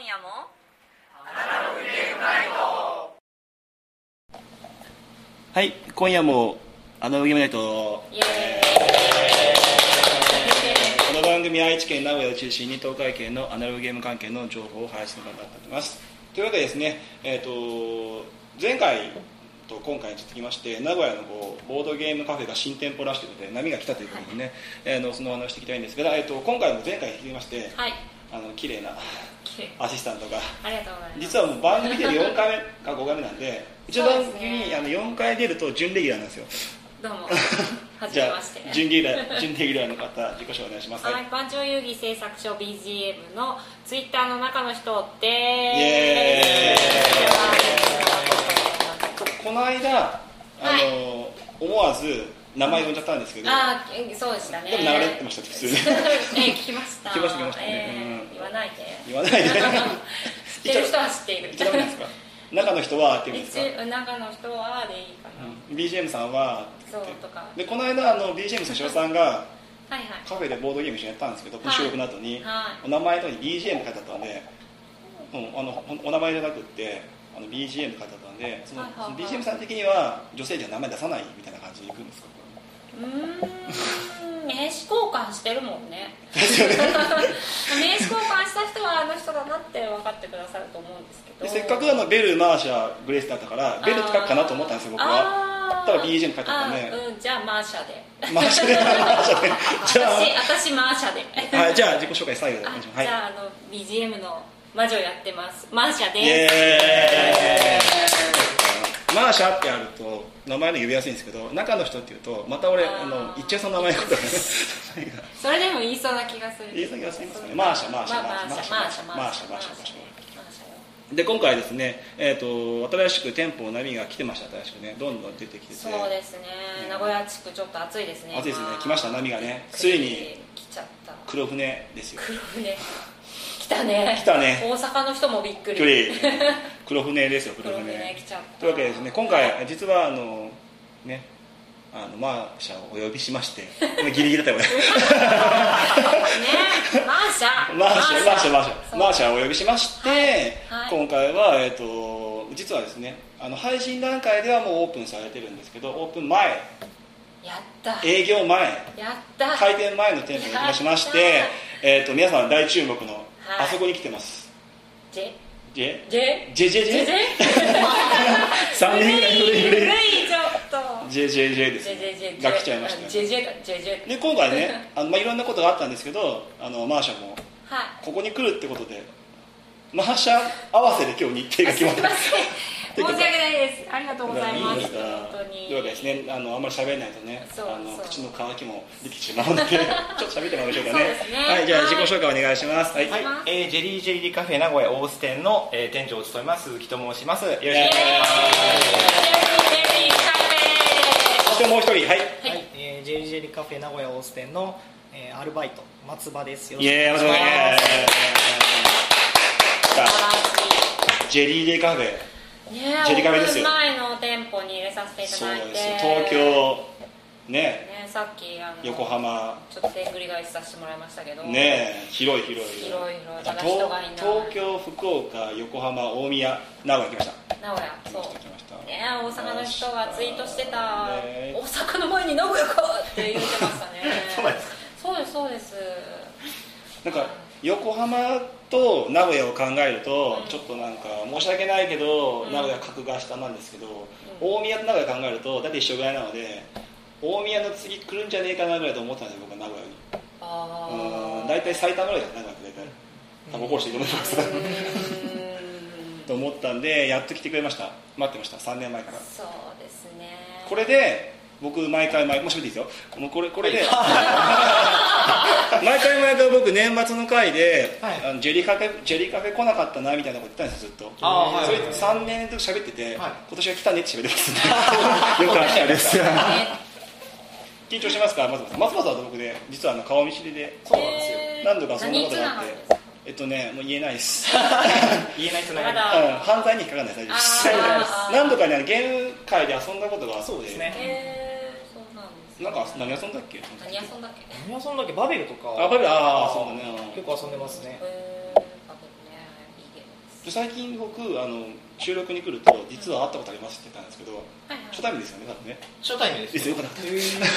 今夜もアナログゲームナイト。 はい、今夜もアナログゲームナイト。 イエーイ。 この番組は愛知県名古屋を中心に東海圏のアナログゲーム関係の情報を配信する場になっております。というわけでですね、前回と今回に続きまして名古屋のボードゲームカフェが新店舗らしいので波が来たということでね、その話をしていきたいんですが、今回も前回に引きまして、 はい、 綺麗なアシスタントがありがとうございます。 実はもう番組で4回目か5回目なんで、一応番組に4回出ると準レギュラーなんですよ。 どうもはじじゃあめまして。 準レギュラーの方自己紹介お願いします。 はい、番長遊戯製作所 BGM のツイッターの中の人でイエーイ。この間思わず名前呼んじゃったんですけど、 そうでしたね。 でも流れてました普通に聞きました。 聞きましたね、 言わないで言わないで知ってる人は知っている。 一応ダメなんですか。中の人はって言うんですか。 中の人はでいいかな、 BGM さんはそうとかで、この間BGM 社長さんがはいはい、 カフェでボードゲーム一緒にやったんですけど、収録の後に、 はいお名前のとこに BGM って書いてあったんで、お名前じゃなくってBGM って書いてあったんで、その BGM さん的には女性には名前出さないみたいな感じでいくんですか。 名刺交換してるもんね名刺交換した人はあの人だなって分かってくださると思うんですけど、 でせっかくベル、マーシャ、グレースだったからベルって書くかなと思ったんですよ僕は。ただ BGM 書いてあったんで、 じゃあマーシャでマーシャでじゃあ私マーシャではい、じゃあ自己紹介最後でお願いします。はい、 じゃあBGM の魔女やってますマーシャです。 イエーイ。マーシャってあると名前で呼びやすいんですけど、中の人っていうとまた俺言っちゃいそうな名前のことがそれでも言いそうな気がする。 言いそうな気がしますね。マーシャで、今回ですね、新しく店舗の波が来てました。新しくね、どんどん出てきてて、 そうですね、名古屋地区ちょっと暑いですね。 暑いですね。来ました、波がね。ついに来ちゃった。 黒船ですよ。 黒船来たね。 来たね。 大阪の人もびっくり。 黒船ですよ、黒船。 来ちゃった。 というわけでですね、今回実はね、マーシャをお呼びしましてギリギリだったよねマーシャをお呼びしまして、はい、今回は実はですね配信段階ではもうオープンされてるんですけど、オープン前やった営業前やった開店前の店舗にお邪魔しまして、皆さん大注目のあそこに来てます。 ジェ 3 年ぐらい古いちょっと JJJ ですが来ちゃいましたね。で今回ねいろんなことがあったんですけど、マーシャもここに来るってことでマーシャ合わせで今日日程が決まって申し訳ないです。ありがとうございます。 いいですか。というわけですね、あんまり喋らないとね口の渇きもできてしまうのでちょっと喋ってもらいましょうかね。はい、じゃあ自己紹介お願いします。はい、 ジェリージェリーカフェ名古屋大須店の店長を務めます鈴木と申します。よろしくお願いします。 そしてもう一人、はい、 ジェリージェリーカフェ名古屋大須店のアルバイト松葉です。よろしくお願いします。ジェリージェリーカフェジェリカフェですよ。前の店舗に入れさせていただいて、そうですよ、 東京ね、 さっき横浜ちょっとでんぐり返しさせてもらいましたけどね、広い東京、福岡、横浜、大宮、名古屋来ました。 名古屋、そうね、大阪の人がツイートしてた、大阪の前に名古屋かって言ってましたねそうです。 なんか横浜と名古屋を考えると、ちょっとなんか申し訳ないけど、名古屋格が下なんですけど、大宮と名古屋考えるとだって一緒ぐらいなので、大宮の次来るんじゃねえかなぐらいと思ったんですよ、僕は名古屋に。大体埼玉ぐらいだった、名古屋って大体タバコしていいと思いますと思ったんで、やっと来てくれました。待ってました、3年前から。 そうですね。これで僕もう喋っていいですよ。もうこれで毎回僕年末の回で、ジェリーカフェ来なかったなみたいなこと言ったんですよ、ずっと。それ3年と喋ってて、今年は来たねって喋ってますねよく来たです緊張しますか。松葉さんと僕で実は顔見知りで、そうなんですよ、何度かそんなことがあって、もう言えないです言えないつながり、 犯罪に引っかかんない、大丈夫です。何度かねゲーム界で遊んだことがあって。そうですね。なんか何遊んだっけ？ 何遊んだっけ？ バベルとか。 バベル、そうだね。 結構遊んでますね。 バベルね、いいゲで最近僕収録に来ると実は会ったことありますって言ったんですけど、初対面ですよね、多分ね。 初対面ですですよ、よかった。で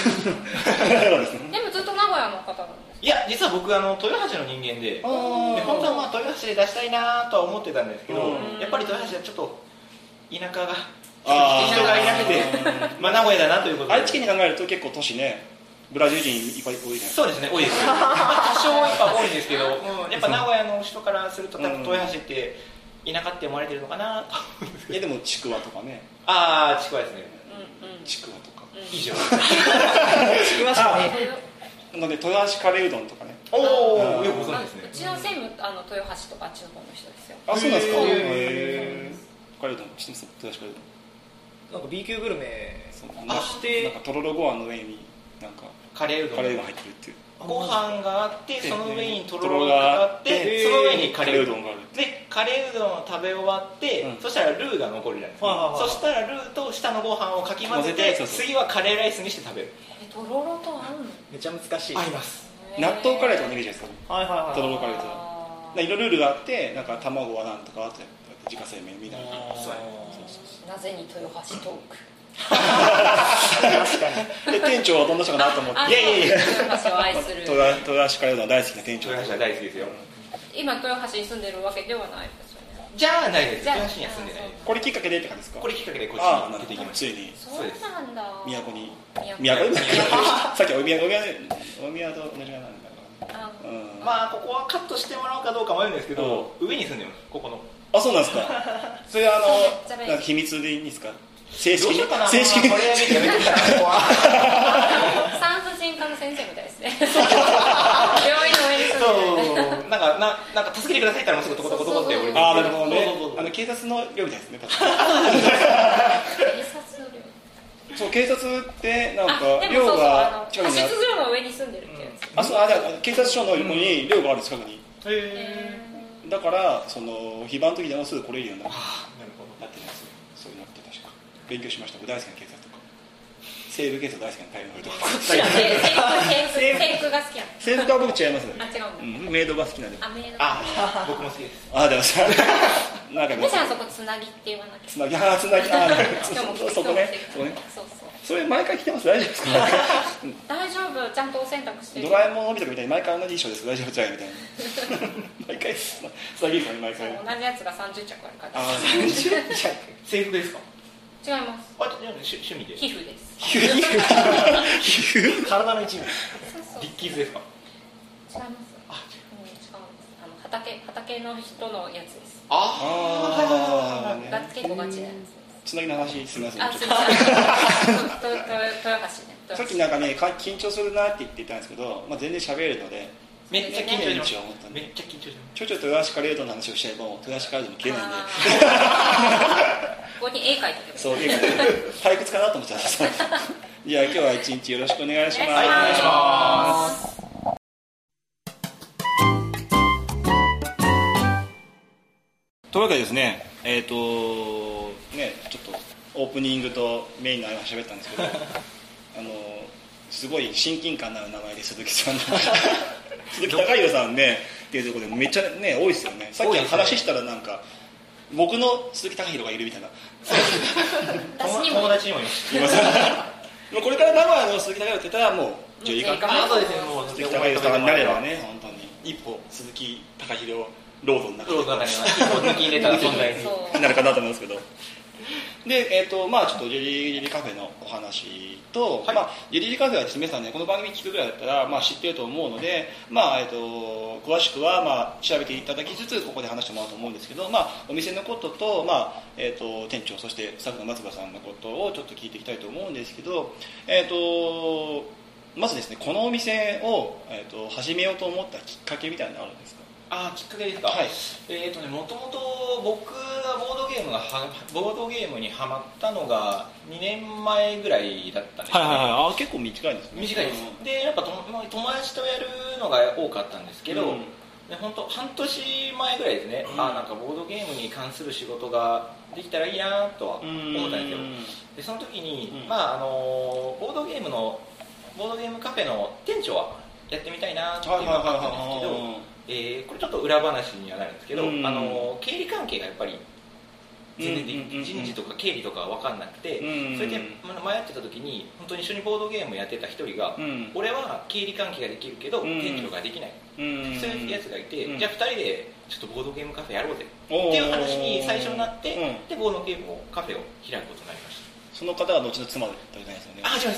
もずっと名古屋の方なんですか？ いや、実は僕豊橋の人間で、本当は豊橋で出したいなとは思ってたんですけど、やっぱり豊橋はちょっと田舎が人がいなくて、名古屋だなということで。 愛知県に考えると結構都市ね、ブラジル人いっぱい多いじゃないですか。 そうですね、多いです。多少やっぱ多いんですけど、やっぱ名古屋の人からすると多分豊橋って田舎って思われてるのかなと思うんですけど。 いやでもちくわとかね。 ああ、ちくわですね。 ちくわとか。 以上。 ちくわしかね。 豊橋カレーうどんとかね。 おお、よくご存知ですね。 うちの専務豊橋とかあっちの方の人ですよ。 あ、そうなんですか。カレーうどん、知ってます？豊橋カレーうどん。 なんか B 級グルメしてなんかとろろご飯の上になんかカレーうどんが入ってるっていう。 ご飯があってその上にとろろがあってその上にカレーうどんがある。でカレーうどんを食べ終わってそしたらルーが残るじゃないですか。そしたらルーと下のご飯をかき混ぜて次はカレーライスにして食べる。 とろろと合うの？ めっちゃ難しい。 合います。 納豆カレーとかのイメージですか？ はいはいはい。 とろろカレーとか。いろいろルールがあってなんか卵はなんとかあって自家製麺みたいな。 なぜに豊橋トーク。 確かに。 で店長はどんな人かなと思って。 いや豊橋を愛する。 豊橋カレーうどん大好きな店長。 豊橋は大好きですよ。 今豊橋に住んでるわけではないですよね。 じゃあないです。豊橋には住んでない。 これきっかけでって感じですか？ これきっかけでこっちに出てきました。 ついに。 そうなんだ。 都に。 都さっきお宮と同じなんだ。 まあここはカットしてもらおうかどうか迷うんですけど、上に住んでます。ここの。 あ、そうなんですか。それなんか秘密でいいんですか？正式に。 正式に。これやめてやめて。 産婦人科の先生みたいですね。病院の上に住んでる。 そう。なんか助けてくださいって言ったらもうすぐトコトコトコって降りて。 ああ、なるほどね。警察の寮みたいですね。 警察の寮。 そう、警察ってなんか寮が近くにある。派出所の上に住んでるってやつ。 あ、そう、じゃあ警察署の横に寮がある近くに。だからその非番の時でもすぐ来れるようになってるんですよ。そういうのって確か勉強しました。僕大好きな警察とか西部警察大好きなタイムとか。 制服が好きなの。 制服は僕違いますね。 あ、違うんだ。 メイドが好きなんで。 あ、僕も好きです。 あ、でもさ、なんかね。じゃあそこつなぎって言わなきゃ。 つなぎ、そこね。それ毎回着てます。大丈夫ですか？ 大丈夫、ちゃんとお洗濯してる。 ドラえもんのび太みたいに毎回同じ衣装です。大丈夫じゃいみたいな。毎回つなぎですね、毎回。 同じやつが30着あるから。 制服ですか？ 違います。 趣味で。 皮膚です。 皮膚？ 体の一部。 リッキーズですか？ 違います。畑の人のやつです。結構ガチなやつ。 つなぎの話すみません。 豊橋ね。 さっきなんかね緊張するなって言ってたんですけど、全然喋れるのでめっちゃ緊張しました。 めっちゃ緊張しました。ちょ豊橋カレーうどんの話をしちゃえば豊橋カレーうどんも切れないんで。 ここに絵描いてる。 そう、絵描いてる。退屈かなと思っちゃった。じゃあ今日は一日よろしくお願いします。 はい、お願いします。 というわけでですね、ちょっとオープニングとメインの間喋ったんですけどすごい親近感のある名前で鈴木さんの鈴木貴弘さんねっていうところでめっちゃね多いですよね。さっき話したらなんか僕の鈴木貴弘がいるみたいな。 友達にもいます。 これから名古屋の鈴木貴弘って言ったらもう女優かそうですね。もう鈴木貴弘さんになればね本当に一歩鈴木貴弘ロードの中に抜き入れた存在になるかなと思いますけど。で、ちょっとジェリーカフェのお話と、ジェリーカフェはですね、皆さんね、この番組聞くぐらいだったら、知ってると思うので、詳しくは、調べていただきつつ、ここで話してもらおうと思うんですけど、お店のことと、店長、そしてスタッフの松葉さんのことをちょっと聞いていきたいと思うんですけど、まずですね、このお店を、始めようと思ったきっかけみたいなのあるんですか？ きっかけですか。はい。もともと僕がボードゲームにハマったのが2年前ぐらいだったんですね。 結構短いですね。 短いです。でやっぱ友達とやるのが多かったんですけど、本当半年前ぐらいですね。なんかボードゲームに関する仕事ができたらいいなとは思ったんですよ。でその時にボードゲームカフェの店長はやってみたいなっていうのがあったんですけど。 これちょっと裏話にはなるんですけど、経理関係がやっぱり全然人事とか経理とか分かんなくて、それで迷ってた時に本当に一緒にボードゲームやってた一人が、俺は経理関係ができるけど店長ができない、そういうやつがいて、じゃあ2人でちょっとボードゲームカフェやろうぜっていう話に最初になって、でボードゲームカフェを開くことになりました。 その方は後の妻だったじゃないですよね。 あ、違います。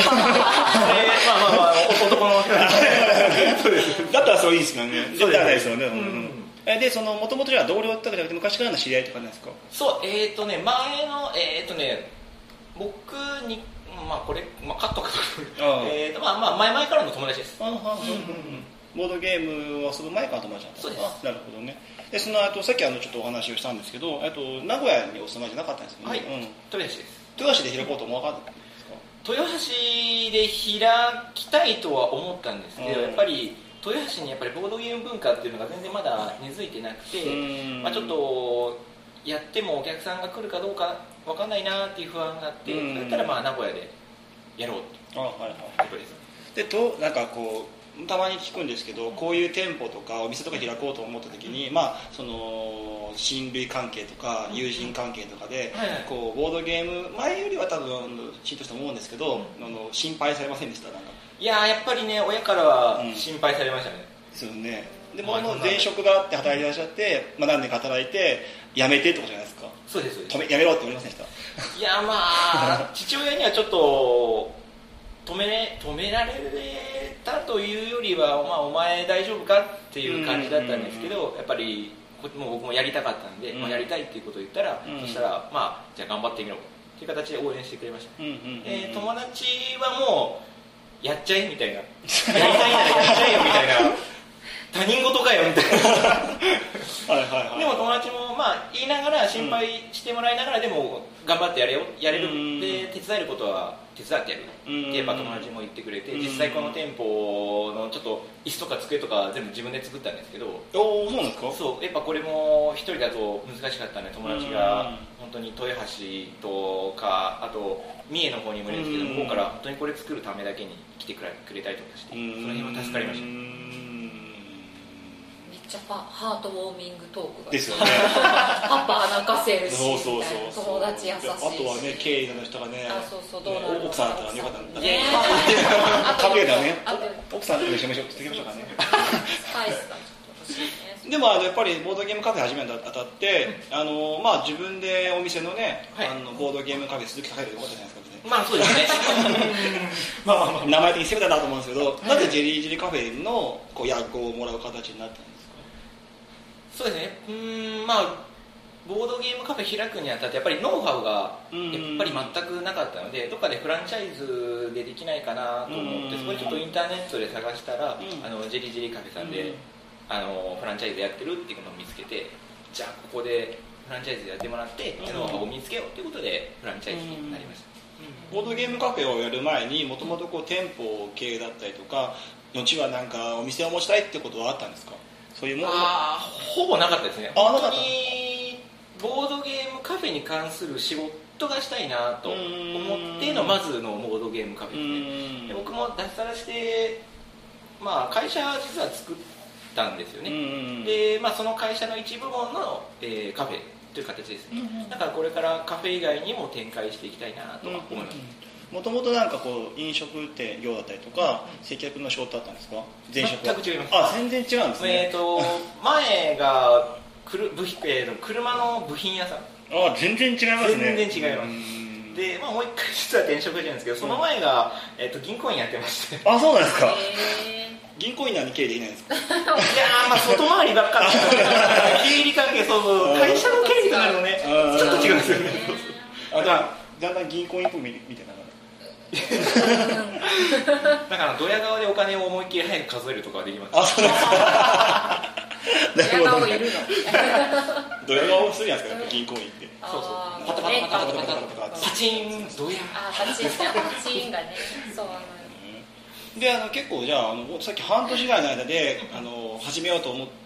まあ男のそうです。だったらそういいですけどね。そうじゃないですよね。で、その元々じゃ同僚とかじゃなくて昔からの知り合いとかなんですか？ そう、前の僕にこれカットか前からの友達です。 ボードゲームを遊ぶ前から友達だった。 そうです。 なるほどね。で、その後さっきちょっとお話をしたんですけど、名古屋にお住まいじゃなかったんですよね。 はい。豊橋です。 豊橋で開こうと思わなかったんですか？ 豊橋で開きたいとは思ったんですけど、やっぱり豊橋にやっぱりボードゲーム文化っていうのが全然まだ根付いてなくて、ちょっとやってもお客さんが来るかどうか分かんないなっていう不安があって、それったら名古屋でやろうということです。 で、なんかこうたまに聞くんですけど、こういう店舗とかお店とか開こうと思った時に、その親類関係とか友人関係とかで、こうボードゲーム前よりは多分シーンとして思うんですけど、心配されませんでした？なんかいややっぱりね、親からは心配されましたね。 ですよね。でも前職があって働いていらっしゃって、何年か働いて辞めてってことじゃないですか。 そうです。 辞めろって言われませんでした？ いや父親にはちょっと止められたというよりは、お前大丈夫かっていう感じだったんですけど、やっぱり僕もやりたかったんで、やりたいっていうことを言ったら、そしたらじゃあ頑張ってみろっていう形で応援してくれました。友達はもうやっちゃえみたいな、やりたいならやっちゃえよみたいな、他人事かよみたいなでも友達も言いながら心配してもらいながら、でも頑張ってやれるで手伝えることは手伝ってやるってやっぱ友達も言ってくれて、実際この店舗のちょっと椅子とか机とか全部自分で作ったんですけど。 そうなんですか？ そう、やっぱこれも一人だと難しかったので、友達が本当に豊橋とかあと三重の方にもいるんですけど、向こうから本当にこれ作るためだけに来てくれたりとかして、その辺は助かりました。 めっちゃハートウォーミングトークがですよね。 パパ泣かせるし、友達優しいし、 あとはね、経理の人がね、奥さんだったらよかったんだね。家庭だね、奥さんと一緒にしていきましょうかね。 スパイスがちょっと欲しいね。 でもやっぱりボードゲームカフェ始めるにあたって、自分でお店のね、ボードゲームカフェ鈴木高いでよかったじゃないですか。 そうですね。 名前的に攻めたなと思うんですけど、なぜジェリージェリーカフェの役をもらう形になったんですか？ そうですね。ボードゲームカフェ開くにあたってやっぱりノウハウがやっぱり全くなかったので、どっかでフランチャイズでできないかなと思って、そこでちょっとインターネットで探したら、ジェリージェリーカフェさんでフランチャイズやってるっていうのを見つけて、じゃあここでフランチャイズやってもらってノウハウを見つけようということでフランチャイズになりました。 ボードゲームカフェをやる前にもともと店舗経営だったりとか、後はなんかお店を持ちたいってことはあったんですか？そういうものほぼなかったですね。 本当にボードゲームカフェに関する仕事がしたいなと思ってのまずのボードゲームカフェですね。で僕も脱サラして会社実は作ったんですよね。でその会社の一部門のカフェという形ですね。だからこれからカフェ以外にも展開していきたいなと思います。 もともとなんか飲食店業だったりとか接客の仕事だったんですか？前職は全く違います。 全然違うんですね。 前が車の部品屋さん。 全然違いますね。 全然違います。で、もう一回実は転職してるんですけど、その前が、銀行員やってまして。 そうなんですか。銀行員なのに経理できないんですか？いや外回りばっかり経理関係、会社の経理となるのね、ちょっと違うんですよね。 だんだん銀行員っぽいみたいな。 だからドヤ顔でお金を思いっきり早く数えるとかはできます。 そうですか。 ドヤ顔いるの？ ドヤ顔するじゃないですか、銀行員って。 パタパタパタパタパタパチンドヤ。 パチンがね、そうなのよ。 で結構じゃあさっき半年ぐらいの間で始めようと思って、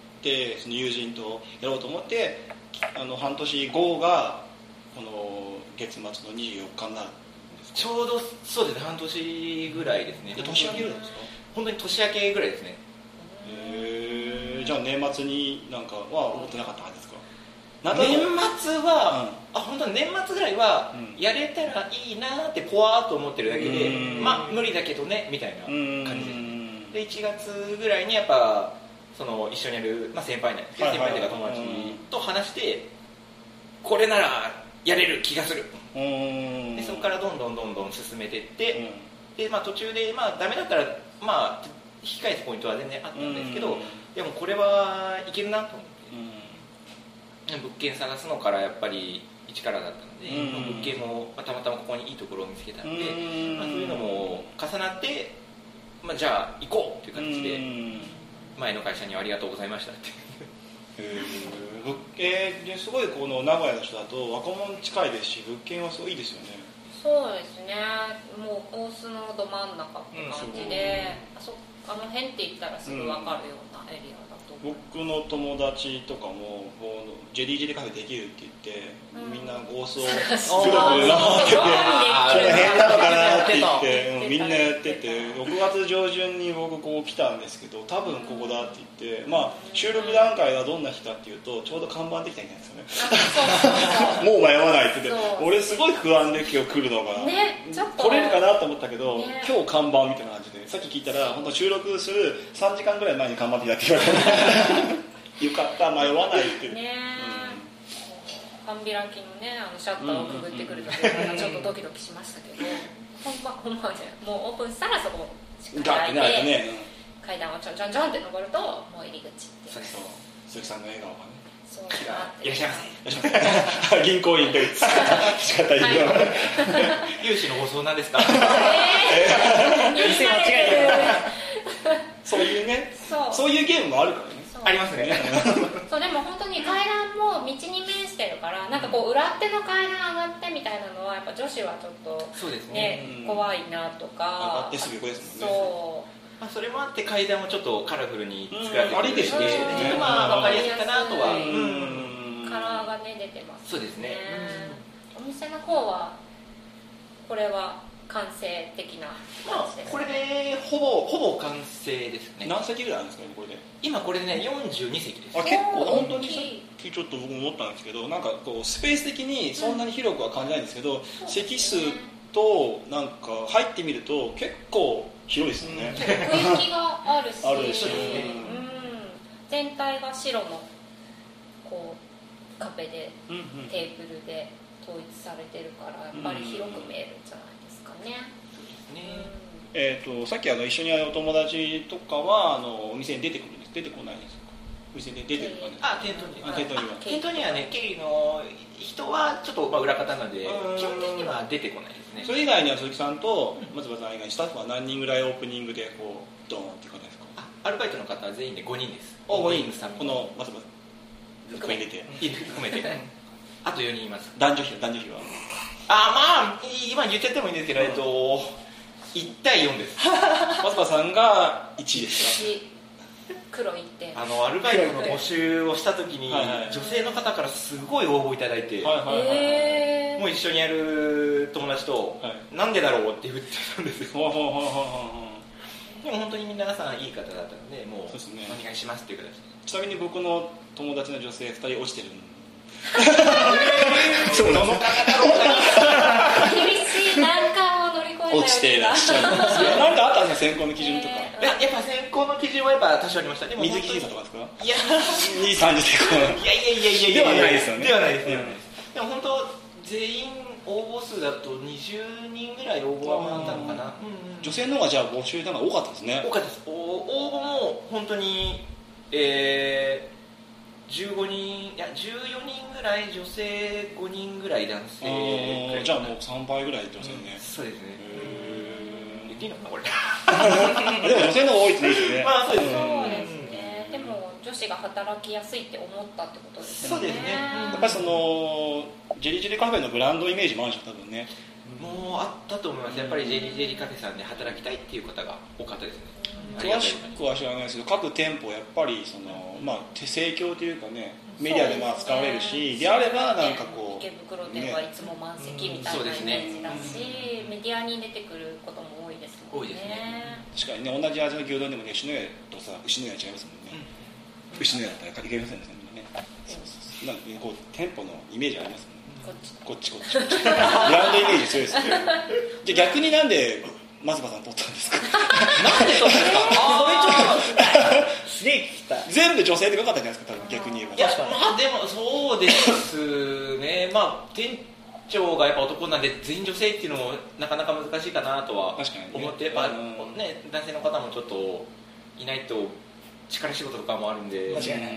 その友人とやろうと思って半年後がこの月末の24日になる。 ちょうどそうですね、半年ぐらいですね。 年明けぐらいですか？ 本当に年明けぐらいですね。 じゃあ年末になんかは思ってなかったんですか？ 年末は、本当に年末ぐらいはやれたらいいなってぽわーっと思ってるだけで、まあ無理だけどねみたいな感じで、1月ぐらいにやっぱその一緒にやる、まあ、先輩なんですけど、先輩というか友達と話して、これならやれる気がする、でそこからどんどん進めていって、でまあ、途中で、まあ、ダメだったら、まあ、引き返すポイントは全然あったんですけど、でもこれはいけるなと思って、物件探すのからやっぱり一からだったので、物件もたまたまここにいいところを見つけたので、まあ、そういうのも重なって、まあ、じゃあ行こうっていう形で、前の会社にはありがとうございましたってですごいこの名古屋の人だと若者近いですし、物件はすごいいいですよね。 そうですね、もう大須のど真ん中って感じで、あの辺って言ったらすぐ分かるようなエリアだと、 僕の友達とかもジェリージェリーカフェできるって言って、みんなゴースをグルグル回ってて、この辺なのかなって言ってみんなやってて、6月上旬に僕こう来たんですけど、多分ここだって言って、まあ収録段階はどんな日かっていうと、ちょうど看板できたんじゃないですかね。もう迷わないって言って、俺すごい不安で今日来るのが、来れるかなと思ったけど、今日看板みたいな感じで、さっき聞いたら本当収録する3時間ぐらい前に看板でやって言われてよかった、迷わないってね。 半開きのね、シャッターをくぐってくるときはちょっとドキドキしましたけど、本番でもうオープンしたらそこしっかり開いて、階段をちょんちょんちょんって登るともう入り口って。そう鈴木さんの笑顔がね、 そういらっしゃいませ。 銀行員で仕方いいよ。 融資のご相談ですか？ 店間違えた。 そういうね、そういうゲームもあるからね。 ありますね。 そう、でも本当に階段も道に面してるから、なんかこう裏手の階段上がってみたいなのはやっぱ女子はちょっとそうですね、 怖いなとか。 上がってすぐ横ですもんね。 そう。 まあ、それもあって階段もちょっとカラフルに作られてありですね。 まあ分かりやすいかなとは。 カラーがね出てますね。 そうですね。 お店の方はこれは完成的な感じです、ね。 これでほぼ完成ですね。 何席ぐらいあるんですかね、これで。 今これでね42席です。 結構本当にさっきちょっと僕も思ったんですけど、なんかこうスペース的にそんなに広くは感じないんですけど、席数となんか入ってみると結構広いですよね。 雰囲気があるし、全体が白のこう壁で、テーブルで統一されてるからやっぱり広く見えるんじゃないですかね。 さっき一緒に会うお友達とかはお店に出てくるんです、出てこないんですか？お店に出てるかね。 店頭にはね、経理の人はちょっと裏方なので基本的には出てこないですね。 それ以外には鈴木さんと松葉さん以外にスタッフは何人ぐらいオープニングでこうドーンって感じですか？ アルバイトの方は全員で5人です。 5人さん、この松葉さん含めてあと4人います。男女比はまあ今言っちゃってもいいんですけど、1対4です。 松葉さんが1位ですか？黒1点。 アルバイトの募集をした時に女性の方からすごい応募いただいて、もう一緒にやる友達となんでだろうって言ってたんですよ。でも本当に皆さんいい方だったので、もうお願いしますっていう形で。 ちなみに僕の友達の女性2人落ちてる。 どの方だろうか。 厳しい難関を乗り越えた落ちてらっしゃるんですよ。なんかあったんですか、選考の基準とか。 やっぱ選考の基準はやっぱ多少ありました。でも水木審査とかですか？ いや、 2、30点。 いやではないですよね。 ではないです。でも本当全員応募数だと20人ぐらい応募が回ったのかな。 女性の方がじゃあ募集が多かったですね。 多かったです。応募も本当に15人、いや14人ぐらい女性、5人ぐらい男性。 じゃあもう3倍ぐらい女性ね。 そうですね。言っていいのかなこれ。 でも女性の方が多いっていいですね。 まあそうですね。でも女子が働きやすいって思ったってことですよね。 そうですね。 やっぱりジェリージェリーカフェのブランドイメージもあるでしょ、多分ね。 もうあったと思います。やっぱりジェリージェリーカフェさんで働きたいっていう方が多かったですね。 詳しくは知らないですけど、各店舗やっぱり盛況というかね、メディアで使われるし、であればなんかこう池袋店はいつも満席みたいなイメージだし、メディアに出てくることも多いですもんね。 多いですね。 確かにね、同じ味の牛丼でもね、吉野家とさ、牛野家違いますもんね。 牛のやったらいけませんね。なんかこう店舗のイメージありますもんね。こっちブランドイメージ強いですね。じゃあ逆になんで松葉さん取ったんですか？ なんで取ったんですか？ すげえ聞きたい。 全部女性でよかったんじゃないですか、多分逆に言えば。 いや、まあでもそうですね。まあ店長がやっぱ男なんで全員女性っていうのもなかなか難しいかなとは思って、やっぱね、男性の方もちょっといないと力仕事とかもあるんで。 間違いない。でも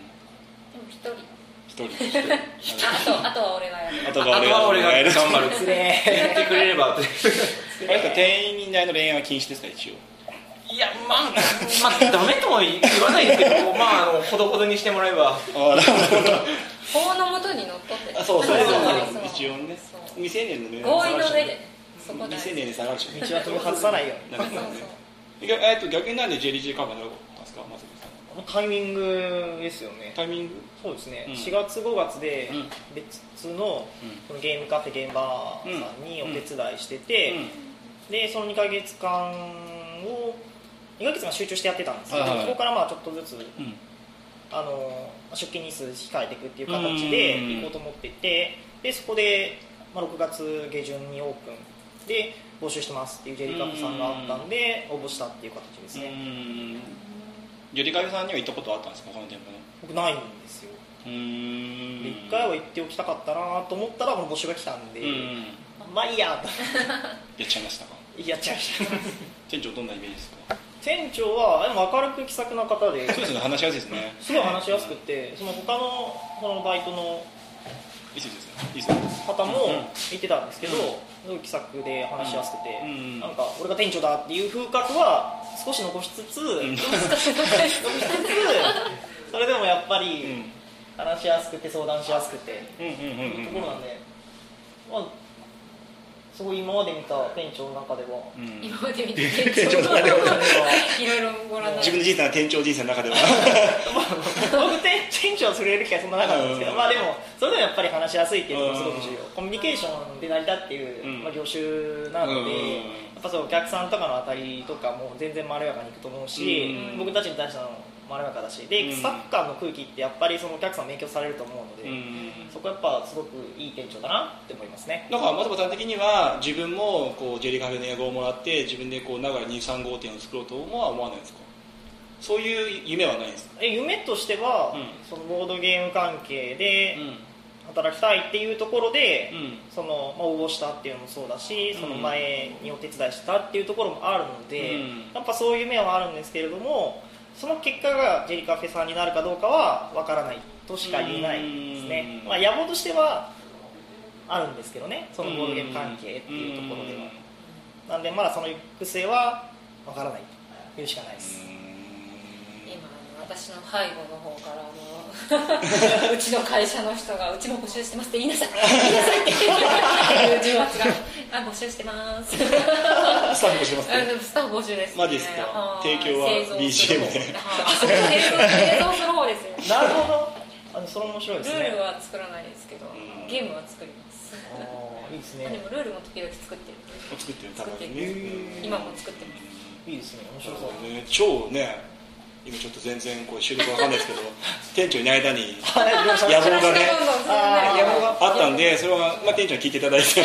一人あとは俺がやる。 あとは俺が頑張る。 失礼。 やってくれれば。 店員内の恋愛は禁止ですか、一応？ いや、まあダメとも言わないですけど、まあほどほどにしてもらえば。 法の元にのっとって。 そう一応ね。未成年の恋愛合意の上で。 未成年に下がるし。 道は飛び外さないよ。 逆になんで JLG カバーになるんですか、松本さん？ タイミングですよね。 タイミング？ そうですね。4月5月で別のこのゲームカフェ現場さんにお手伝いしてて、でその2ヶ月間を2ヶ月間集中してやってたんですけど、そこからまあちょっとずつ出勤日数控えていくっていう形で行こうと思っていて、でそこで6月下旬にオープンで募集してますっていうジェリカフェさんがあったんで応募したっていう形ですね。 ジェリカフェさんには行ったことあったんですか、この店舗の？ 僕ないんですよ。1回は行っておきたかったなと思ったらこの募集が来たんで、まあいいやとやっちゃいましたか？ やっちゃいました店長どんなイメージですか？ 店長はでも明るく気さくな方で、 そうですね、話しやすいですね。 すごい話しやすくて、その他のそのバイトの方も言ってたんですけど、すごい気さくで話しやすくて、なんか俺が店長だっていう風格は少し残しつつ、それでもやっぱり話しやすくて相談しやすくていうところなんで、まあすごい今まで見た店長の中では、 今まで見た店長の中ではいろいろご覧になる。 自分の人生の店長人生の中では僕店長を連れる機会そんななかったんですけど、まあでもそれでもやっぱり話しやすいっていうのがすごく重要。コミュニケーションで成り立っている、業種なので、やっぱそうお客さんとかの当たりとかも全然まろやかにいくと思うし、僕たちに対してのまろやかだし、でスタッフ間の空気ってやっぱりそのお客さん勉強されると思うので、そこはやっぱすごくいい店長だなって思いますね。 だから松葉さん的には自分もこうジェリカフェの英語をもらって自分でこう名古屋235店を作ろうとは思わないですか？そういう夢はないですか？ 夢としては、そのボードゲーム関係で働きたいっていうところで、その応募したっていうのもそうだし、その前にお手伝いしたっていうところもあるので、やっぱそういう夢はあるんですけれども、その結果がジェリカフェさんになるかどうかは分からないとしか言えないですね。まあ、野望としてはあるんですけどね、そのボードゲーム関係っていうところでは。なんでまだその行く末は分からないというしかないです。 今私の背後の方からうちの会社の人がうちも募集してますって言いなさいっていう重圧が募集してますスタッフ募集ますね。 スタッフ募集ですね。 マジですか？提供は BGM で映像する方ですよ。 なるほど、それ面白いですね。 ルールは作らないですけどゲームは作ります。 いいですね。 でもルールも時々作ってる今も作ってます。 いいですね、面白そうね。超ね、今ちょっと全然こう収録わかんないですけど店長いない間に野望がねあったんで、それは、店長に聞いていただいて一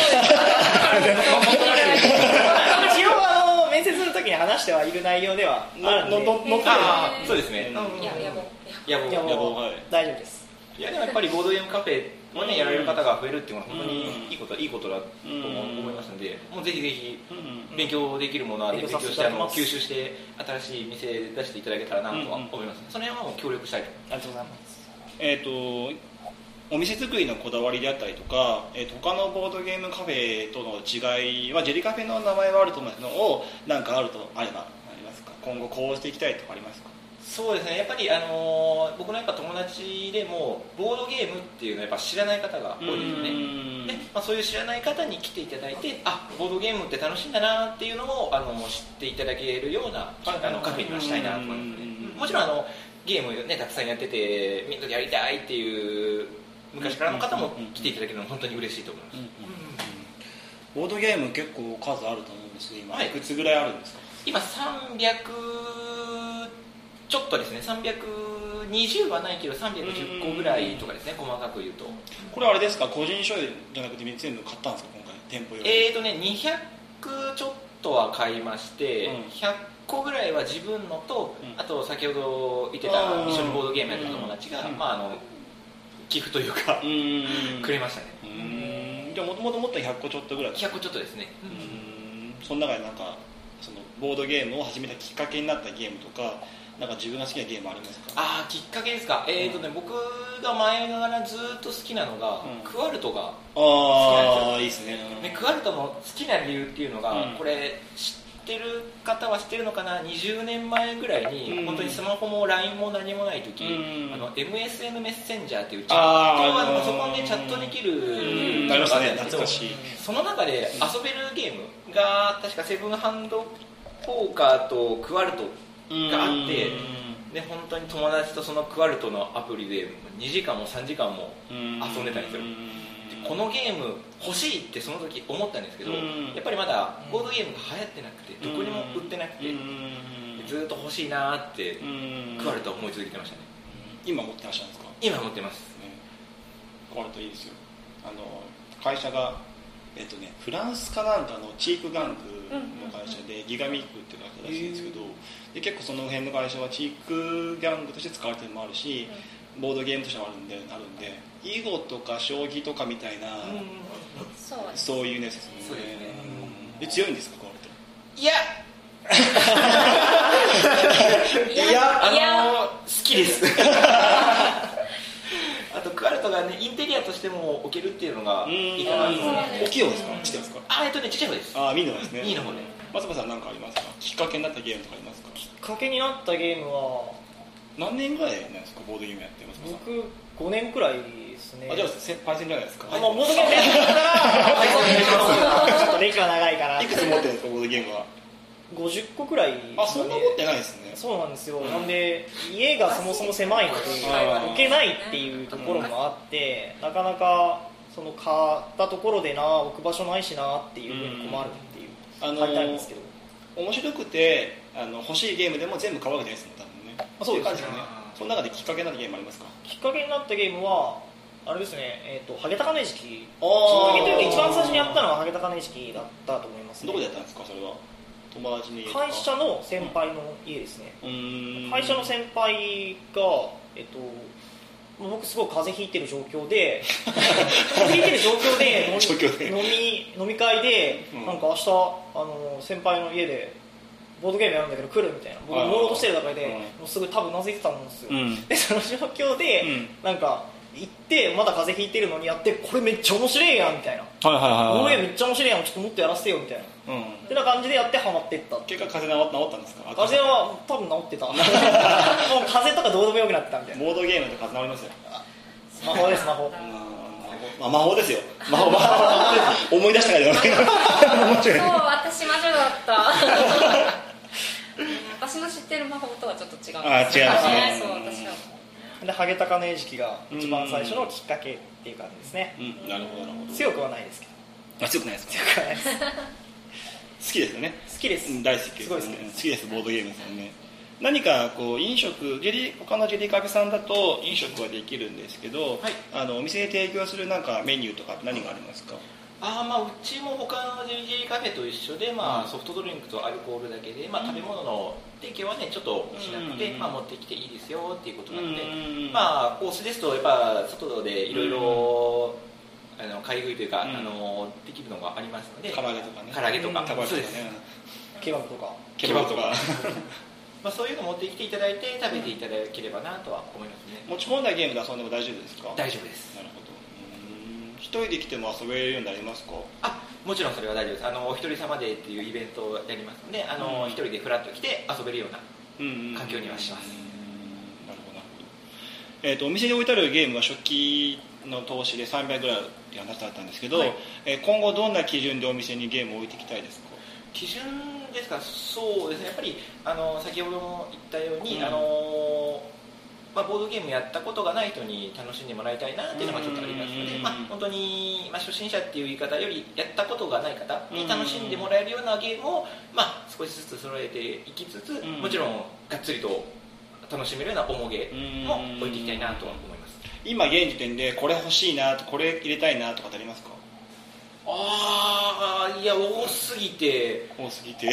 応面接の時に話してはいる内容ではあるんで、 そうですね。 野望大丈夫です。 いやでもやっぱりボードゲームカフェをねやられる方が増えるっていうのは本当にいいことだと思いますので、もうぜひぜひ勉強できるものは勉強して吸収して新しい店出していただけたらなとは思います。その辺はもう協力したいと。 ありがとうございます。 お店作りのこだわりであったりとか、他のボードゲームカフェとの違いはジェリカフェの名前はあると思うんですけどを何かあるとあればありますか？今後こうしていきたいとかありますか？ そうですね、やっぱり、僕のやっぱ友達でもボードゲームっていうのはやっぱ知らない方が多いですよね。で、そういう知らない方に来ていただいて、ボードゲームって楽しいんだなっていうのを知っていただけるようなカフェにはしたいなと思いますね。もちろんゲームねたくさんやっててみんなでやりたいっていう昔からの方も来ていただけるのは本当に嬉しいと思います。 ボードゲーム結構数あると思うんですけど、今いくつぐらいあるんですか？ 今300ちょっとですね、320 220はないけど310個ぐらいとかですね、細かく言うと。 これあれですか、個人所有じゃなくて全部買ったんですか今回店舗用に。 200ちょっとは買いまして、100個ぐらいは自分のと、あと先ほど言ってた一緒にボードゲームやった友達が、寄付というかくれましたね。 じゃあもともと持った100個ちょっとぐらい 100個ちょっとですね。 その中でなんかそのボードゲームを始めたきっかけになったゲームとか、なんか自分が好きなゲームありますか？ きっかけですか。僕が前ながらずっと好きなのが、クワルトが好きなんですよ。いいですね。 クワルトの好きな理由っていうのが、これ知ってる方は知ってるのかな、20年前ぐらいに、本当にスマホも LINE も何もない時、MSN メッセンジャーっていうチャットパソコンでチャットできるなりましたね、懐かしい。 その中で遊べるゲームが確かセブンハンドポーカーとクワルトがあって、で本当に友達とそのクワルトのアプリで2時間も3時間も遊んでたんですよ。このゲーム欲しいってその時思ったんですけど、やっぱりまだボードゲームが流行ってなくて、どこにも売ってなくて、ずっと欲しいなってクワルトは思い続けてましたね。 今持ってらっしゃるんですか？ 今持ってます。 クワルトいいですよ。会社がフランスかなんかのチーク玩具の会社でギガミックっていう会社らしいんですけど、で結構その辺の会社はチーク玩具として使われてるのもあるし、ボードゲームとしてもあるんで囲碁とか将棋とかみたいな、そういうね。で強いんですか、これ？ いや好きですあとクワルトがね、インテリアとしても置けるっていうのがいいかなと思いますね。 大きい方ですか？ちっちゃいですか？ ちっちゃい方です。 ミニの方ですね。 ミニの方で。 松葉さん何かありますか？きっかけになったゲームとかありますか？ きっかけになったゲームは何年ぐらいなんですか、ボードゲームやってます？ 僕5年くらいですね。 じゃあ先輩戦じゃないですか。 ボードゲームやったらちょっと歴は長いかな。 いくつ持ってるんですか、ボードゲームは ？50個くらい。 そんな持ってないですね。 そうなんですよ。なんで家がそもそも狭いので置けないっていうところもあって、なかなかその買ったところで置く場所ないしなっていうふうに困るっていう買いたいんですけど、 面白くて欲しいゲームでも全部買うわけじゃないですもん、多分ね。 そうですね。 その中できっかけになったゲームありますか？ きっかけになったゲームはあれですね、ハゲタカネ時期。きっかけというか一番最初にやったのはハゲタカネ時期だったと思います、ね。 どこでやったんですか、それは？友達の家？ 会社の先輩の家ですね。会社の先輩が僕すごい風邪ひいてる状況で飲み会で、なんか明日先輩の家でボードゲームやるんだけど来るみたいな、僕朦朧としてる中で、もうすぐ多分うなずいてたんですよ。でその状況で、なんか行ってまだ風邪ひいてるのにやって、これめっちゃ面白いやんみたいな、ボードゲームめっちゃ面白いやん、ちょっともっとやらせてよみたいな、ってな感じでやってハマっていった。 結果風邪治ったんですか？ 風邪は多分治ってたもう風邪とかどうでもよくなってたみたいな。 ボードゲームで風邪治りますよ。 スマホです、スマホ。 魔法ですよ。魔法思い出したからそう、私魔女だった私の知ってる魔法とはちょっと違うんです違いますね。 そう、私はでハゲタカネ時期が一番最初のきっかけっていう感じですね。 なるほど、なるほど。 強くはないですけど。 強くないですか？ 強くはないです好きですよね。 好きです。 大好きです。 すごい好きです。 好きです、ボードゲームですよね。何か飲食、他のジェリーカフェさんだと飲食はできるんですけど、お店で提供するなんかメニューとか何がありますか？ うちも他のジェリーカフェと一緒で、ソフトドリンクとアルコールだけで、食べ物の提供はねちょっとしなくて、持ってきていいですよっていうことなので、コースですとやっぱ外でいろいろ買い食いというか、できるのがありますので、 唐揚げとかね、 唐揚げとか、 そうです、 ケバブとか、 そういうのを持ってきていただいて食べていただければなとは思いますね。 持ち込んだゲームで遊んでも大丈夫ですか？ 大丈夫です。 なるほど。一人で来ても遊べるようになりますか？ もちろんそれは大丈夫です。お一人様でっていうイベントをやりますので、一人でフラッと来て遊べるような環境にはします。 なるほど、なるほど。お店に置いてあるゲームは初期の投資で300ぐらいって話だったんですけど、今後どんな基準でお店にゲームを置いていきたいですか？ 基準ですか？そうですね、やっぱり先ほども言ったように、ボードゲームやったことがない人に楽しんでもらいたいなっていうのがちょっとありますので、本当に、初心者っていう言い方よりやったことがない方に楽しんでもらえるようなゲームを、少しずつ揃えていきつつ、もちろんがっつりと楽しめるような重げも置いていきたいなとは思います。 今現時点でこれ欲しいなとこれ入れたいなとかってありますか？ いや多すぎて多すぎて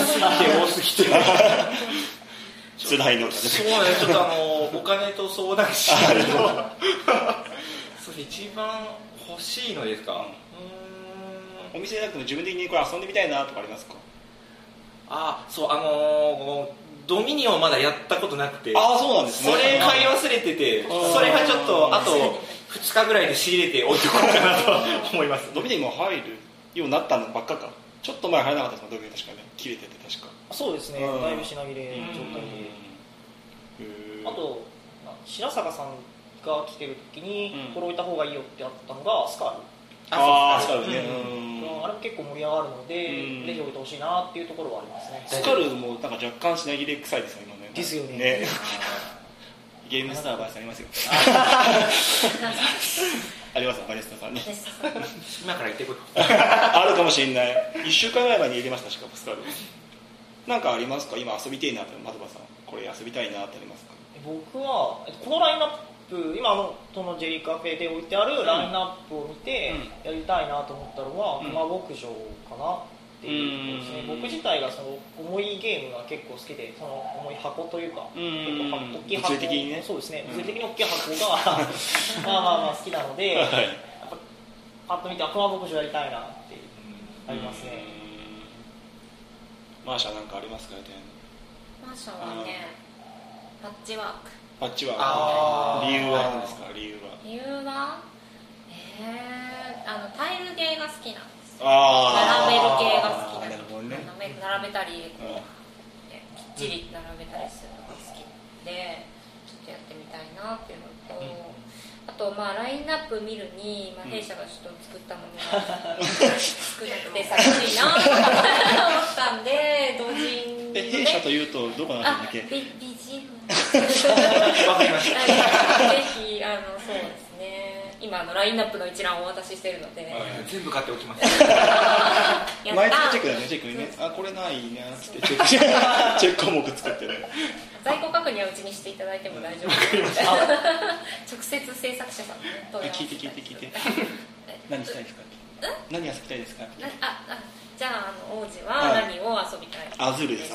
辛いのかね。 そうなんです。ちょっとお金と相談しないとそれ一番欲しいのですか？ お店じゃなくても自分的にこれ遊んでみたいなとかありますか？ そうドミニオンまだやったことなくて、 そうなんですね。 それ買い忘れてて、それがちょっとあと2日ぐらいで仕入れて置いておこうかなと思います。 ドミニオンも入るようになったのばっかか。ちょっと前入らなかったですもん、ドミニオン確かね。切れてて確か。 そうですね、だいぶ品切れ状態で。あと白坂さんが来てる時にこれ置いた方がいいよってあったのがスカール。 スカルね。 あれも結構盛り上がるので、ぜひ置いてほしいなっていうところはありますね。 スカルもなんか若干品切れ臭いですよ今ね。 ですよね。 ゲームスターバースありますよ。ありますよ、バネスタさんね。 今から行ってこい。 あるかもしれない。1週間ぐらい前に入れましたしかもスカル。なんかありますか？今遊びたいなって的場さん、これ遊びたいなってありますか？ 僕はこのラインナップ、今そのジェリーカフェで置いてあるラインナップを見てやりたいなと思ったのは熊牧場かなっていうことですね。僕自体がその重いゲームが結構好きで、その重い箱というか、結構大きい箱、 物理的にね。 そうですね、物理的に大きい箱がまあ好きなので、やっぱパッと見て熊牧場やりたいなってありますね。 マーシャなんかありますかね？ マーシャはね、パッチワーク。 パッチワーク。理由は何ですか？理由はタイルゲーが好きなんですよ。 並べる系が好きなの。 ね、 並べたりきっちり並べたりするのが好きで、ちょっとやってみたいなっていうのと、あとラインナップ見るに、弊社がちょっと作ったものが少なくて寂しいなと思ったんで、同人で弊社というとどこなんだっけ？ 美人わかりました。 ぜひそうですね、今ラインナップの一覧をお渡ししているので、 全部買っておきます。 毎月チェックだよね、チェックにね。これないなっつってチェック項目作ってね。 在庫確認はうちにしていただいても大丈夫です。直接制作者さんにね、 聞いて何したいですか？何遊びたいですか？ じゃあ王子は何を遊びたい？ アズールです。ア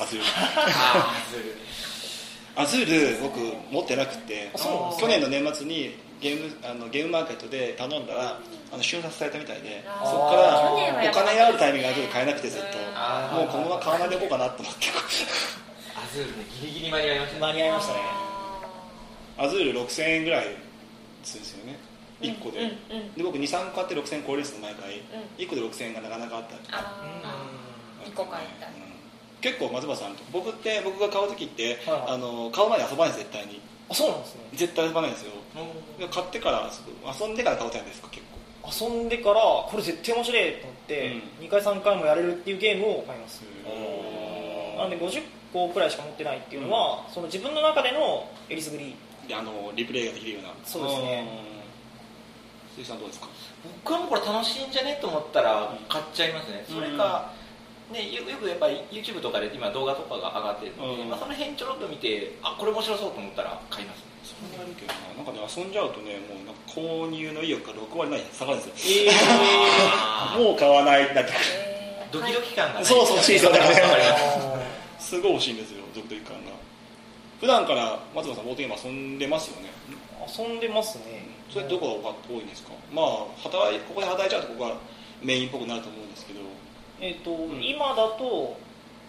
ズール僕持ってなくて、去年の年末にゲームマーケットで頼んだら瞬殺されたみたいで、そこからお金があるタイミングでアズール買えなくて、ずっともうこのまま買わないでおこうかなと思って。 アズールね、ギリギリ間に合いましたね。 間に合いましたね。 アズール6000円ぐらいするんですよね、1個で。で僕 2,3 個買って6000円超えるんですよ毎回。1個で6000円がなかなかあった。 1個買った。 結構松葉さんと僕が買う時って買う前に遊ばないです、絶対に。 そうなんですね。 絶対遊ばないですよ。買ってから遊んでから買うタイプですか？結構遊んでからこれ絶対面白いと思って、2回3回もやれるっていうゲームを買います。なので50個くらいしか持ってないっていうのは、その自分の中でのえりすぐりでリプレイができるような。 そうですね。 鈴木さんどうですか？ 僕はもうこれ楽しいんじゃねと思ったら買っちゃいますね。それかね、よくやっぱり YouTube とかで今動画とかが上がってるので、その辺ちょろっと見て、これ面白そうと思ったら買いますね。 そんなにいいけどな。なんかね、遊んじゃうとね、もうなんか購入の意欲が6割ない下がるんですよ。もう買わないだけ。 ドキドキ感がね。 そう欲しいですよね。すごい欲しいんですよ、ドキドキ感が。普段から松葉さんボードゲーム遊んでますよね？ 遊んでますね。 それどこが多いんですか？ここで働いちゃうとここがメインっぽくなると思うんですけど。 今だと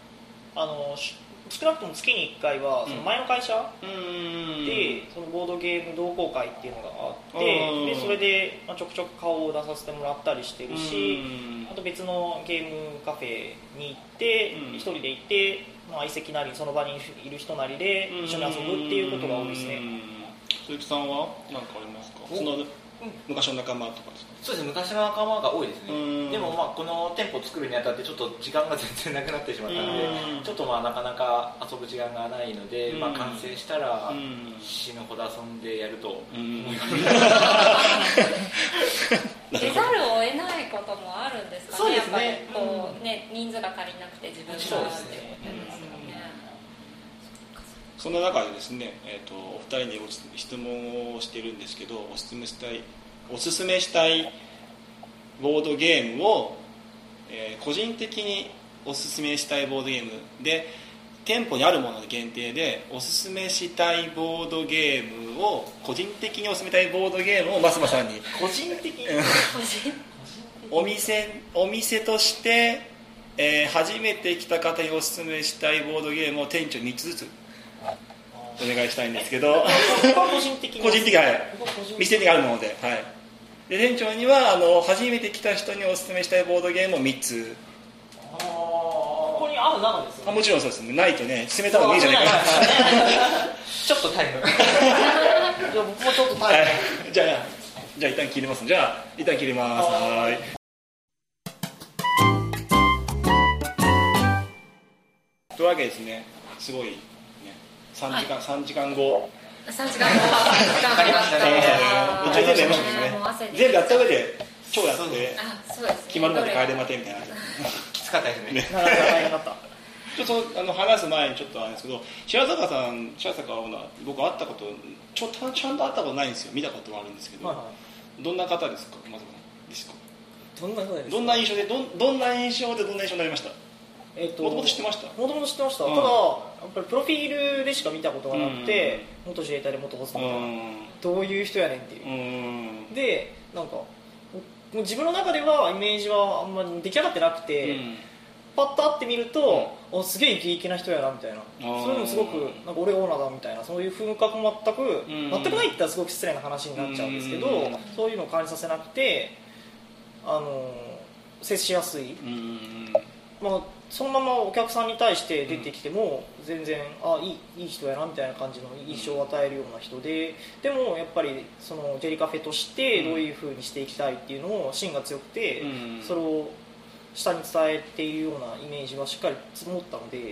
少なくとも月に1回はその前の会社でそのボードゲーム同好会っていうのがあって、でそれでちょくちょく顔を出させてもらったりしてるし、あと別のゲームカフェに行って一人で行って、相席なりその場にいる人なりで一緒に遊ぶっていうことが多いですね。 鈴木さんは何かありますか？その昔の仲間とかですか？ そうですね、昔の仲間が多いですね。でもこの店舗を作るにあたってちょっと時間が全然なくなってしまったので、ちょっとなかなか遊ぶ時間がないので、完成したら死ぬほど遊んでやると思います。 出ざるを得ないこともあるんですかね。 そうですね。 やっぱり人数が足りなくて自分がってことですよね。 その中でですね、お二人に質問をしてるんですけど、おすすめしたいボードゲームを、個人的におすすめしたいボードゲームで、店舗にあるもので限定でおすすめしたいボードゲームを、個人的におすすめしたいボードゲームをマスマさんに個人的にお店として、初めて来た方におすすめしたいボードゲームを店長3つずつお願いしたいんですけど、 個人的にはい、店にあるもので、はい、で店長には初めて来た人におすすめしたいボードゲームを3つ。 ここにある中ですよね。 もちろんそうですね、ないとね、進めた方がいいじゃないかな。 ちょっとタイムじゃあ僕もちょっとタイムじゃあ一旦切ります。じゃあ一旦切ります。はい。というわけですね、すごいね、3時間後 3時間かかりましたね。 全部やった上で超やってそうです、 決まるまで帰れまてみたいな。 きつかったですね。 なかなか大変だった。 ちょっと話す前にちょっとあるんですけど、白坂オーナー、僕会ったことちゃんと会ったことないんですよ。見たことはあるんですけど、どんな方ですか、まずですか。どんな印象でどんな印象になりました。もともと知ってました。 もともと知ってました。ただやっぱりプロフィールでしか見たことがなくて、元自衛隊で元ホストみたいな、どういう人やねんっていう。で、なんかもう自分の中ではイメージはあんまり出来上がってなくて、パッと会ってみると、すげえイケイケな人やなみたいな、そういうのすごくなんか俺がオーナーだみたいな、そういう風格も全くないって言ったらすごく失礼な話になっちゃうんですけど、そういうのを感じさせなくて、接しやすい。そのままお客さんに対して出てきても全然いい人やなみたいな感じの印象を与えるような人で、でもやっぱりそのジェリカフェとしてどういう風にしていきたいっていうのを芯が強くて、それを下に伝えているようなイメージはしっかり積もったので、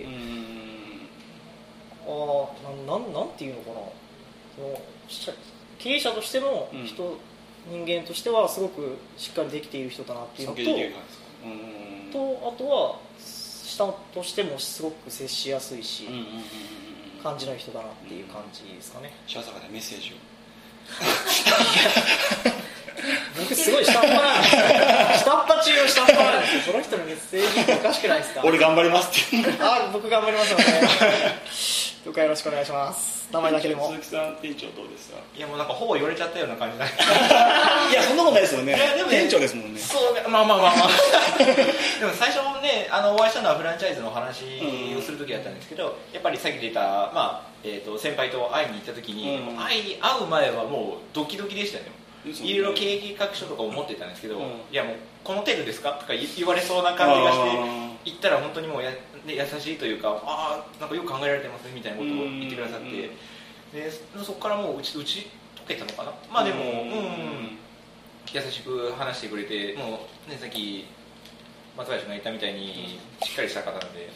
なんていうのかな、その経営者としての人間としてはすごくしっかりできている人だなっていうのと、あとは下としてもすごく接しやすいし、感じの人だなっていう感じですかね。 白坂でメッセージを。 僕すごい下っ端なんですよ。下っ端中の下っ端なんですよ。その人のメッセージっておかしくないですか。 俺頑張りますって。 僕頑張りますので、どうかよろしくお願いします。名前だけでも。 鈴木さん、店長どうですか。 いやもうなんかほぼ言われちゃったような感じだ。いやそんなことないですよね。店長ですもんね。 そうね、まあでも最初ね、お会いしたのはフランチャイズの話をする時だったんですけど、やっぱりさっき出た、先輩と会いに行った時に、会う前はもうドキドキでしたね。いろいろ経営計画書とかを持ってたんですけど、いやもうこの程度ですかとか言われそうな感じがして行ったら、本当にもう優しいというか、なんかよく考えられてますみたいなことを言ってくださって、でそこからもう打ち解けたのかな。でも優しく話してくれて、もうね、さっき松林が言ったみたいにしっかりした方なので、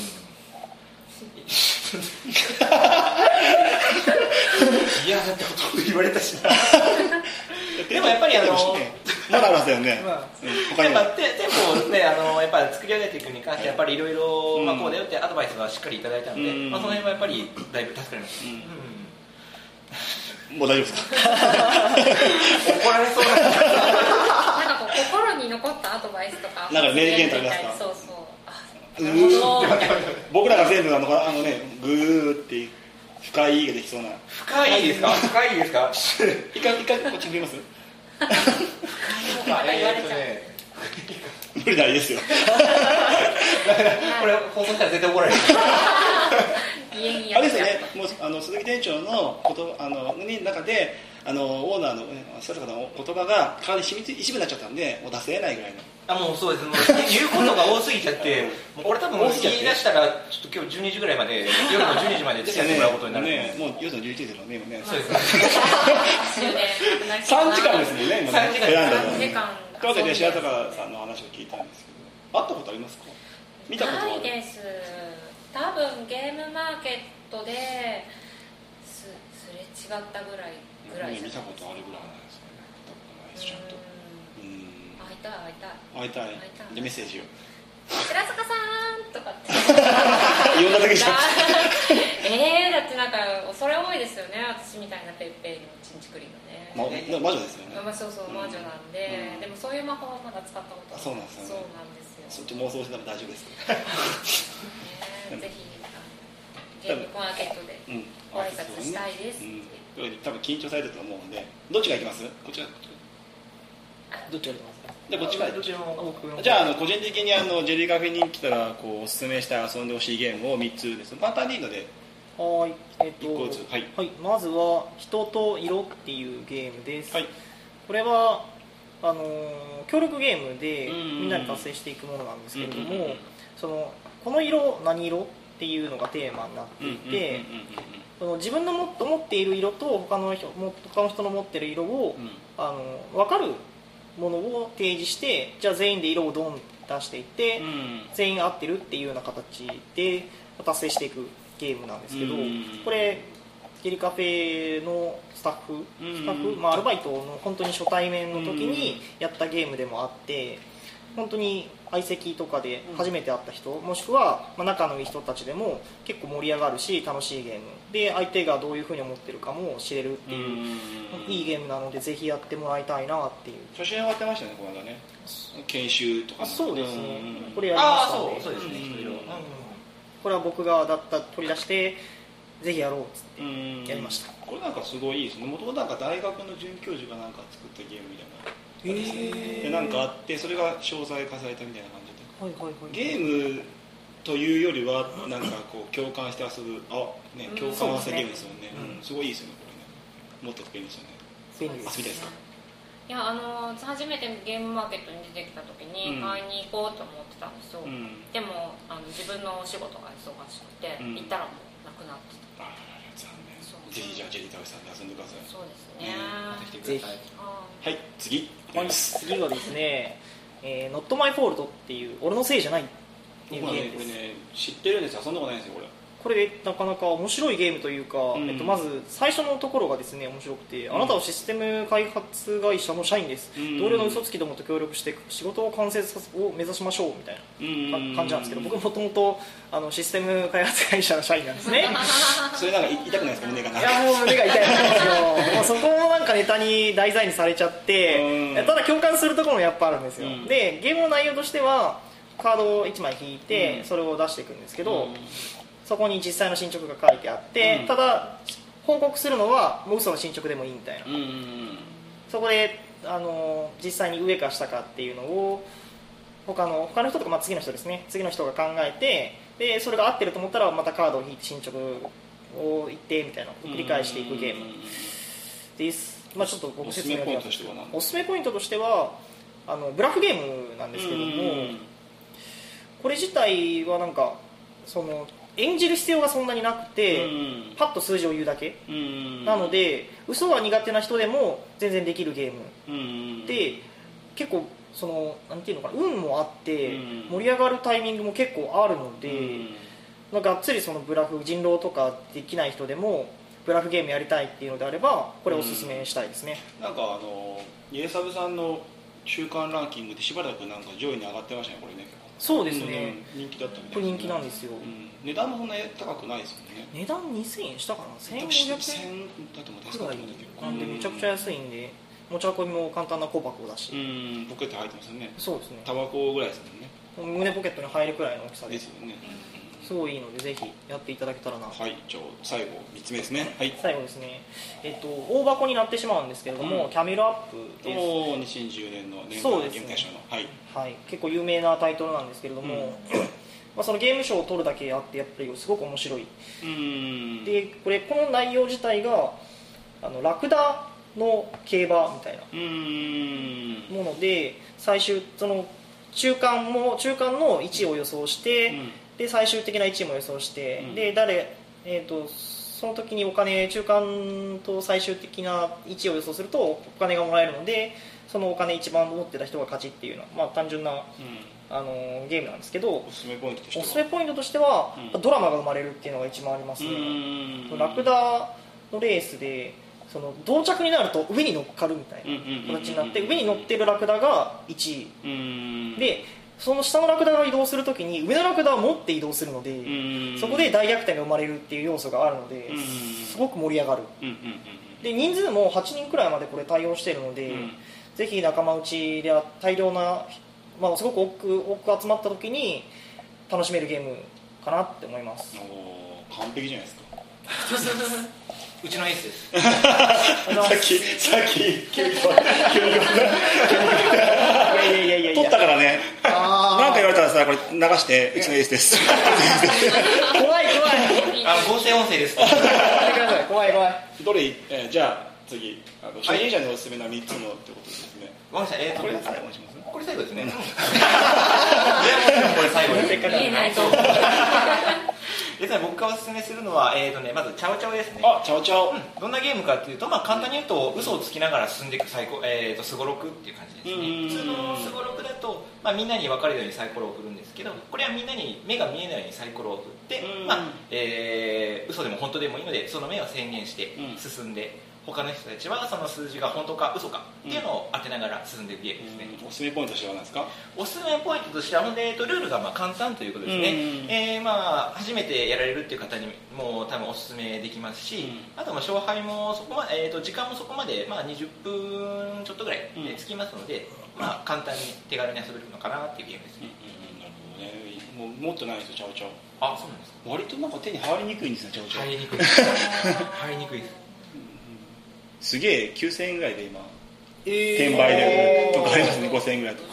嫌だってことを言われたしな。でもやっぱりまだありますよね。 やっぱ店舗をね、やっぱり作り上げていくに関してやっぱりいろいろこうだよってアドバイスはしっかりいただいたので、その辺はやっぱりだいぶ助かりました。 もう大丈夫ですか。 怒られそうな。 なんかこう心に残ったアドバイスとか。 なんか名言とかありますか。 そうそう。 僕らが全部グーって深いができそうな。 深いですか。深いですか。 一回こっち見ます。無理ないですよ。 これ放送したら絶対怒られる。 あれですよね。もう鈴木店長の中でオーナーの白坂の言葉が体に一部になっちゃったんで、もう出せないぐらいの。 もうそうです。もう言うことが多すぎちゃって、もうこれ多分言い出したらちょっと今日12時ぐらいまで、夜の12時まで付き合ってもらうことになるね。 もう夜の11時のね今ね。 そうです。 3時間ですもんね今ね。 3時間。 というわけで白坂さんの話を聞いたんですけど、会ったことありますか。見たことはないです。多分ゲームマーケットですれ違ったぐらい見たことあるぐらいなんですよね。見たことないですちゃんと。 会いたいでメッセージを。 白坂さんとかって読んだだけじゃんだってなんか恐れ多いですよね、私みたいなペッペイのチンチクリンのね、 魔女ですよね。 そうそう魔女なんで、でもそういう魔法はまだ使ったことない。 そうなんですよね。 そうなんですよ。 ちょっと妄想したら大丈夫です。 ぜひゲームマーケットでご挨拶したいです。 多分緊張されてると思うので、どっちが行きます？こちら。 どっちが行きますか？ でこっちがどちらもじゃあ個人的にジェリーカフェに来たらこうおすすめして遊んでほしいゲームを3つです。簡単でいいので。 はい、 1個ずつ、はい、 まずは人と色っていうゲームです、 はい、 これは協力ゲームでみんなに達成していくものなんですけれども、この色何色っていうのがテーマになっていて、自分の持っている色と他の人の持っている色を、分かるものを提示して、じゃあ全員で色をどん出していって、全員合ってるっていうような形で達成していくゲームなんですけど、これゲリカフェのスタッフ、アルバイトの本当に初対面の時にやったゲームでもあって、本当に相席とかで初めて会った人、もしくは仲のいい人たちでも結構盛り上がるし楽しいゲームで、相手がどういうふうに思ってるかも知れるっていういいゲームなので、ぜひやってもらいたいなっていう。 写真上がってましたね、この間ね、研修とか。 そうですね、これやりましたね。 そうですね、 これは僕が取り出してぜひやろうっつってやりました。 これなんかすごいいいですね。もともとなんか大学の准教授がなんか作ったゲームみたいな、でなんかあってそれが詳細化されたみたいな感じで、ゲームというよりはなんかこう共感して遊ぶ共感したゲームですよね。すごいいいですよね、これね。もっと便利ですよね。 便利です。 遊びたいですか？ いや初めてゲームマーケットに出てきた時に買いに行こうと思ってたんですよ、でも自分のお仕事が忙しくて、行ったらもうなくなってた。 残念。ぜひじゃあジェリータウさんで遊んでください。 そうですね、 ぜひ。 はい、次はですね、Not My Fault っていう俺のせいじゃないっていうゲームです。 これね知ってるんですよ、遊んだことないんですよこれでなかなか面白いゲームというか、まず最初のところがですね面白くて、あなたはシステム開発会社の社員です、同僚の嘘つきどもと協力して仕事を完成を目指しましょうみたいな感じなんですけど、僕もともとシステム開発会社の社員なんですねそれなんか痛くないですか、胸が。 いやもう胸が痛いんですよそこもなんかネタに題材にされちゃって、ただ共感するところもやっぱあるんですよ、でゲームの内容としてはカードを1枚引いてそれを出していくんですけど、そこに実際の進捗が書いてあって、ただ報告するのはもう嘘の進捗でもいいみたいな、そこで実際に上か下かっていうのを他の人とか、次の人ですね、次の人が考えて、でそれが合ってると思ったらまたカードを引いて進捗を言ってみたいなのを繰り返していくゲームです。ちょっと僕説明をします。おすすめポイントとしてはブラフゲームなんですけども、これ自体はなんか演じる必要がそんなになくて、パッと数字を言うだけ、なので嘘は苦手な人でも全然できるゲームで、結構なんていうのかな、運もあって盛り上がるタイミングも結構あるので、がっつりブラフ人狼とかできない人でもブラフゲームやりたいっていうのであればこれおすすめしたいですね。 なんかイエサブさんの週間ランキングでしばらくなんか上位に上がってましたね、これね。 そうですね、 人気だったみたいですね。 これ人気なんですよ、 値段もそんな高くないですもんね。 値段2000円したかな、1500円だと思くらいなんでめちゃくちゃ安いんで、持ち運びも簡単な小箱だし、 ポケット入ってますよね。 そうですね、 タバコぐらいですもんね。 胸ポケットに入るくらいの大きさですよね。 すごいいいのでぜひやっていただけたらな。 はい、じゃあ最後3つ目ですね。はい、 最後ですね、大箱になってしまうんですけれども、キャメルアップです。 2010年の年間ゲーム大賞の、 はい、結構有名なタイトルなんですけれども、そのゲーム賞を取るだけあってやっぱりすごく面白い。でこの内容自体がラクダの競馬みたいなもので、中間の位置を予想して、で最終的な位置も予想して、でその時に中間と最終的な位置を予想するとお金がもらえるので、そのお金一番持ってた人が勝ちっていうのは、単純な、ゲームなんですけど、おすすめポイントとしては、ドラマが生まれるっていうのが一番ありますね。ラクダのレースで同着になると上に乗っかるみたいな形になって、上に乗ってるラクダが1位で、 その下のラクダが移動するときに上のラクダを持って移動するので、そこで大逆転が生まれるっていう要素があるので、すごく盛り上がる、で人数も8人くらいまでこれ対応しているので、ぜひ仲間内で大量な、すごく多く集まったときに楽しめるゲームかなって思います。 完璧じゃないですか。 うちのエースです。 さっき急に取ったからね。なんか言われたらさ、これ流してうちのエースです。 怖い合成音声です。 怖いどれじゃあ次初心者におすすめの3つのってことですね。 ごめんなさい。 これ最後にします。 これ最後ですね。これ最後です。 言えないと。 僕がおすすめするのは、まずチャオチャオですね。 チャオチャオ。 どんなゲームかっていうと、簡単に言うと嘘をつきながら進んでいくすごろくっていう感じですね。普通のすごろくだと、みんなに分かるようにサイコロを振るんですけど、これはみんなに目が見えないようにサイコロを振って、嘘でも本当でもいいのでその目を宣言して進んで、他の人たちはその数字が本当か嘘かっていうのを当てながら進んでいくゲームですね。 おすすめポイントとしては何ですか？ おすすめポイントとしてはルールが簡単ということですね。初めてやられるっていう方にも多分おすすめできますし、あと勝敗もそこまで、時間もそこまで20分ちょっとぐらいでつきますので、簡単に手軽に遊べるのかなっていうゲームですね。 もう持ってないですよ、チャオチャオ。 あ、そうなんですか。 割となんか手に入りにくいんですよ、チャオチャオ。 入りにくい入りにくいです。 すげえ9000円ぐらいで今、転売でとかありますね。5000円ぐらいとか。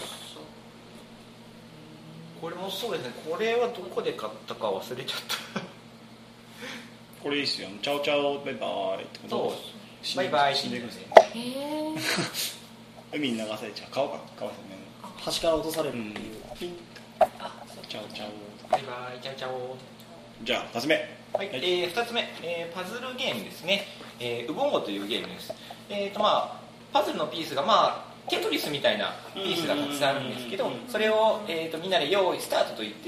これもそうですね。これはどこで買ったか忘れちゃったこれいいっすよ。チャオチャオバイバイってこと。 そうバイバイ死んでいくんですよ。海に流されちゃう。川か川ですよね。 端から落とされるっていう、 チャオチャオバイバイチャオチャオ。 じゃあ2つ目。 はい、2つ目、パズルゲームですね。ウボンゴというゲームです。パズルのピースがテトリスみたいなピースがたくさんあるんですけど、それを、みんなで用意スタートと言って、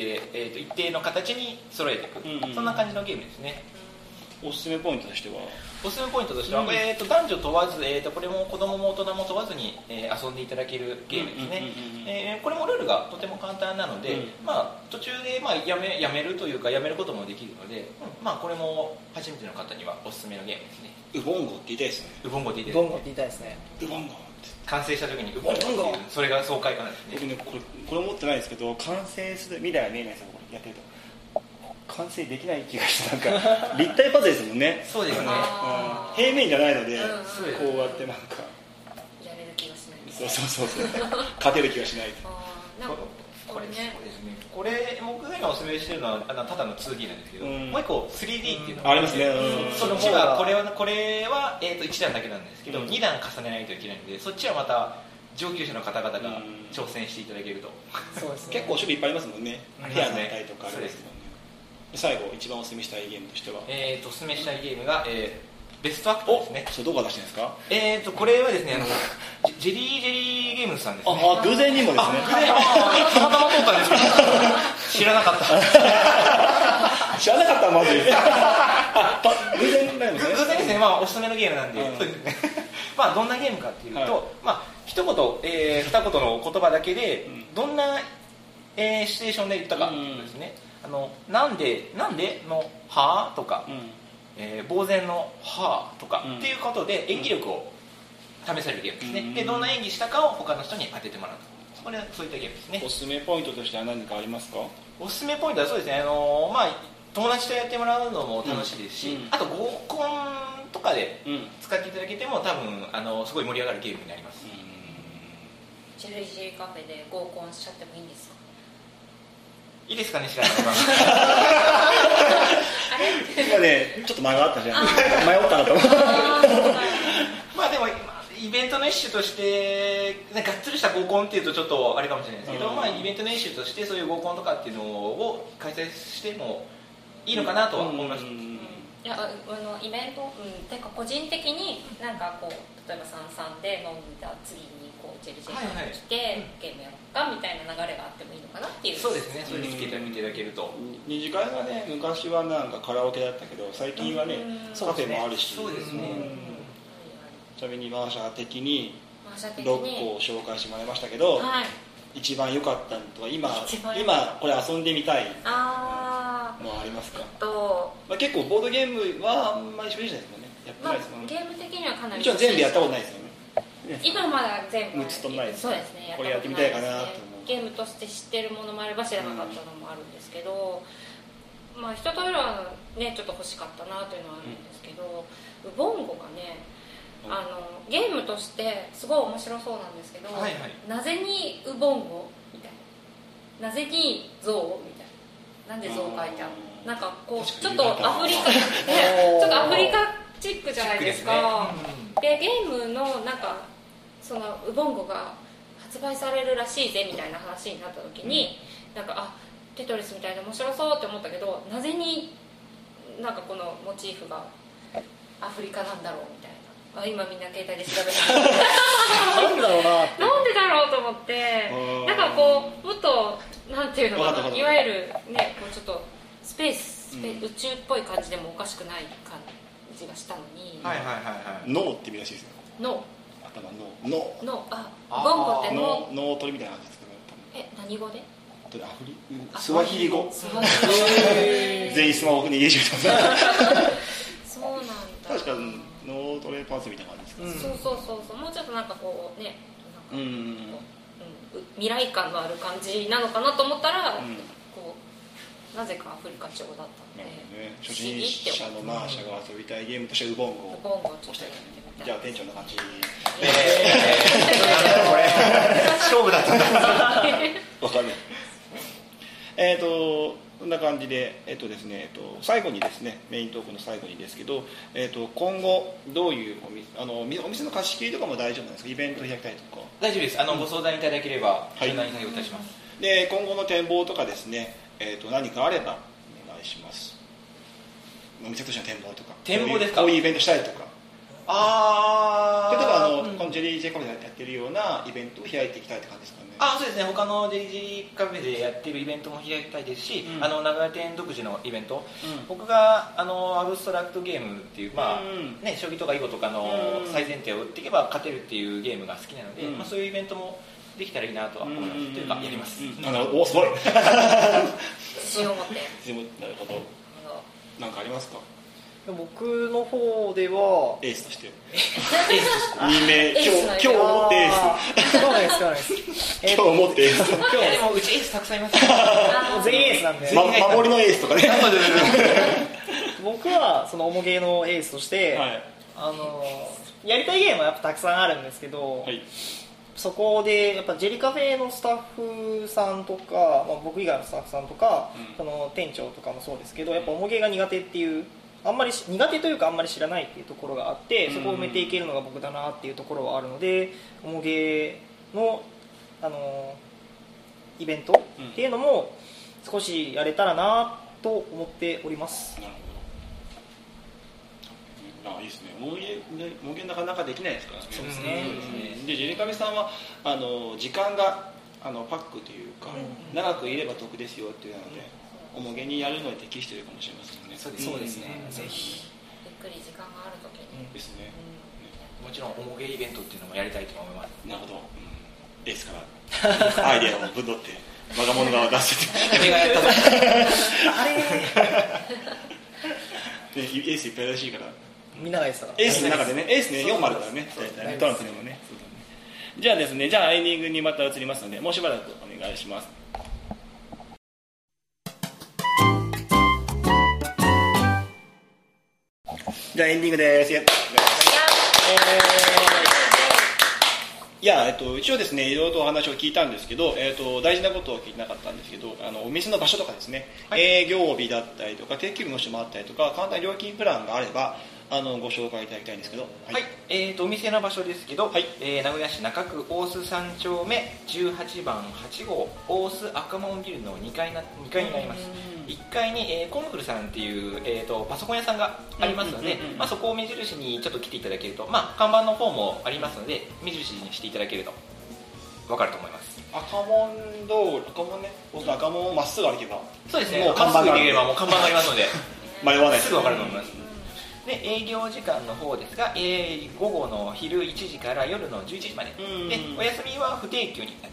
一定の形に揃えていく、そんな感じのゲームですね。 おすすめポイントとしては男女問わず、これも子供も大人も問わずに、遊んでいただけるゲームですね。これもルールがとても簡単なので、途中で、やめるというかやめることもできるので、これも初めての方にはおすすめのゲームですね。 ウボンゴって言いたいですね。 ウボンゴって言いたいですね。 ウボンゴ完成した時にウボンゴっていう、それが爽快感ですね。 僕ねこれ持ってないですけど、完成する未来は見えないですよ。これやってると完成できない気がして、なんか立体パズルですもんね。 そうですね。 平面じゃないので、こうやってなんかやれる気がしない。 そう勝てる気がしない。 これね、これ僕が今おすすめしてるのはただの 2D なんですけど、もう一個 3D っていうのがありますね。 そっちはこれは1段だけなんですけど、2段重ねないといけないので、そっちはまた上級者の方々が挑戦していただけると。 結構種類いっぱいありますもんね。ペアになったりとかありますもんね。最後一番おすすめしたいゲームとしては、 おすすめしたいゲームが、ベストアクトですね。 それどこが出してるんですか？ これはですね、ジェリーゲームズさんですね。 偶然にもですね。 たまたま通ったんですけど知らなかった知らなかったマジで偶然なんですね。 偶然ですね。おすすめのゲームなんで、そうですね。どんなゲームかっていうと、一言、二言の言葉だけでどんな、シチュエーションで言ったかっていうことですね。なんでのはとか、呆然のはとかっていうことで演技力を試されるゲームですね。でどんな演技したかを他の人に当ててもらうと、これはそういったゲームですね。 おすすめポイントとしては何かありますか？ おすすめポイントはそうですね、友達とやってもらうのも楽しいですし、あと合コンとかで使っていただけても多分すごい盛り上がるゲームになります。 ジェルジーカフェで合コンしちゃってもいいんですか？ いいですかね、知らないかな今ね、ちょっと間があったじゃん。迷ったなと思うでもイベントの一種としてがっつりした合コンっていうとちょっとあれかもしれないですけど、イベントの一種としてそういう合コンとかっていうのを開催してもいいのかなとは思います。 いやイベント、てか個人的になんかこう例えば3で飲んだ次にこうジェルジェルに来て、ゲームやろうかみたいな流れがあってもいいのかなっていう。そうですね、 それにつけてみていただけると。 二次会がね、昔はなんかカラオケだったけど最近はねカフェもあるし、 そうですね。 ちなみにマーシャ的に6個紹介してもらいましたけど、 一番良かったのとか今これ遊んでみたいのはありますか？まあ、結構ボードゲームはあんまり喋りじゃないですもんね。やってないですもんね。 ゲーム的にはかなりもちろん全部やったことないですよね。 今まだ全部 6つともないです。 そうですね。 これやってみたいかなと思う。 ゲームとして知ってるものもあれば知らなかったのもあるんですけど、まあ一通りはねちょっと欲しかったなというのはあるんですけど、ウボンゴがねゲームとしてすごい面白そうなんですけど、なぜにウボンゴみたいな、なぜにゾウみたいな、なんでゾウ書いてあるの、なんかこうちょっとアフリカちょっとアフリカチックじゃないですか。でゲームのなんかそのウボンゴが発売されるらしいぜみたいな話になった時に、なんかテトリスみたいで面白そうって思ったけど、なぜになんかこのモチーフがアフリカなんだろうみたいな、今みんな携帯で調べてなんでだろうななんでだろうと思って、なんかこうもっとなんていうのかな、いわゆるねこうちょっとスペース、宇宙っぽい感じでもおかしくない感じがしたのに、 脳って意味らしいですよ。 脳、 頭脳ボンゴって脳取りみたいな感じですけど、 何語で？ スワヒリ語。全員スマホに入れちゃってそうなんだ。 確か脳トレパーツみたいな感じですか？ そうもうちょっとなんかこうね、未来感のある感じなのかなと思ったら、こうなぜかアフリカ調だったので、 初心者のマーシャが遊びたいゲームとしてウボンゴをちょっとやってみたい。じゃあ店長の感じ。 勝負だったんだ。 わかんない。こんな感じで、ですね、最後にですね、メイントークの最後にですけど、今後どういうお店の貸し切りとかも大丈夫なんですか？イベントを開きたいとか。 大丈夫です。ご相談いただければ柔軟に対応いたします。 で今後の展望とかですね、何かあればお願いします。お店としての展望とか。 展望ですか？ こういうイベントしたいとか。例えばこのジェリージェカフェでやってるようなイベントを開いていきたいって感じですかね。 そうですね。他のジェリージーカフェでやってるイベントも開きたいですし、名古屋店独自のイベント、僕がアブストラクトゲームっていう将棋とか囲碁とかの最前提を打っていけば勝てるっていうゲームが好きなので、そういうイベントもできたらいいなとは思います。というかやります。 おすごい。 自信を持って。 なるほど。なんかありますか？ 僕の方ではエースとして2名今日持ってエース。 そうなんです今日持ってエース。 でもうちエースたくさんいます。 全員エースなんで。 守りのエースとかね。 僕はそのおもげのエースとして、やりたいゲームはやっぱたくさんあるんですけど、そこでやっぱジェリカフェのスタッフさんとか、僕以外のスタッフさんとか、その店長とかもそうですけど、やっぱおもげが苦手っていう、あんまり苦手というかあんまり知らないっていうところがあって、そこを埋めていけるのが僕だなっていうところはあるので、おもげのイベントっていうのも少しやれたらなと思っております。 なるほど。いいですね。もげなかなかできないですからね。 そうですね。 でジェリカフェさんは時間がパックというか、長くいれば得ですよっていうので、おもげにやるのに適しているかもしれませんね。 そうですね。ぜひゆっくり時間があるときにですね。 もちろんおもげイベントっていうのもやりたいと思います。 なるほど。エースからアイデアをぶんどって我が物が出してて。俺がやったぞ。 あれ。 エースいっぱいらしいから。 みんながやってたから。 エースの中でね、エースね4丸からね、トランプでもね。じゃあですね、じゃあエンディングにまた移りますので、もうしばらくお願いします。じゃあエンディングです。いや一応ですね、いろいろとお話を聞いたんですけど、大事なことを聞いてなかったんですけど、お店の場所とかですね、営業日だったりとか定休日もしもあったりとか、簡単に料金プランがあればご紹介いただきたいんですけど、 お店の場所ですけど、名古屋市中区大須3丁目18番8号大須赤門ビルの2階になります。1階に、コンクルさんっていう、パソコン屋さんがありますので、そこを目印にちょっと来ていただけると、看板の方もありますので目印にしていただけると分かると思います。 赤門通り、赤門をまっすぐ歩けば、 そうですね、もう看板がありますので迷わないすぐ分かると思います。で営業時間の方ですが、午後の昼1時から夜の11時まで、でお休みは不定休になっています。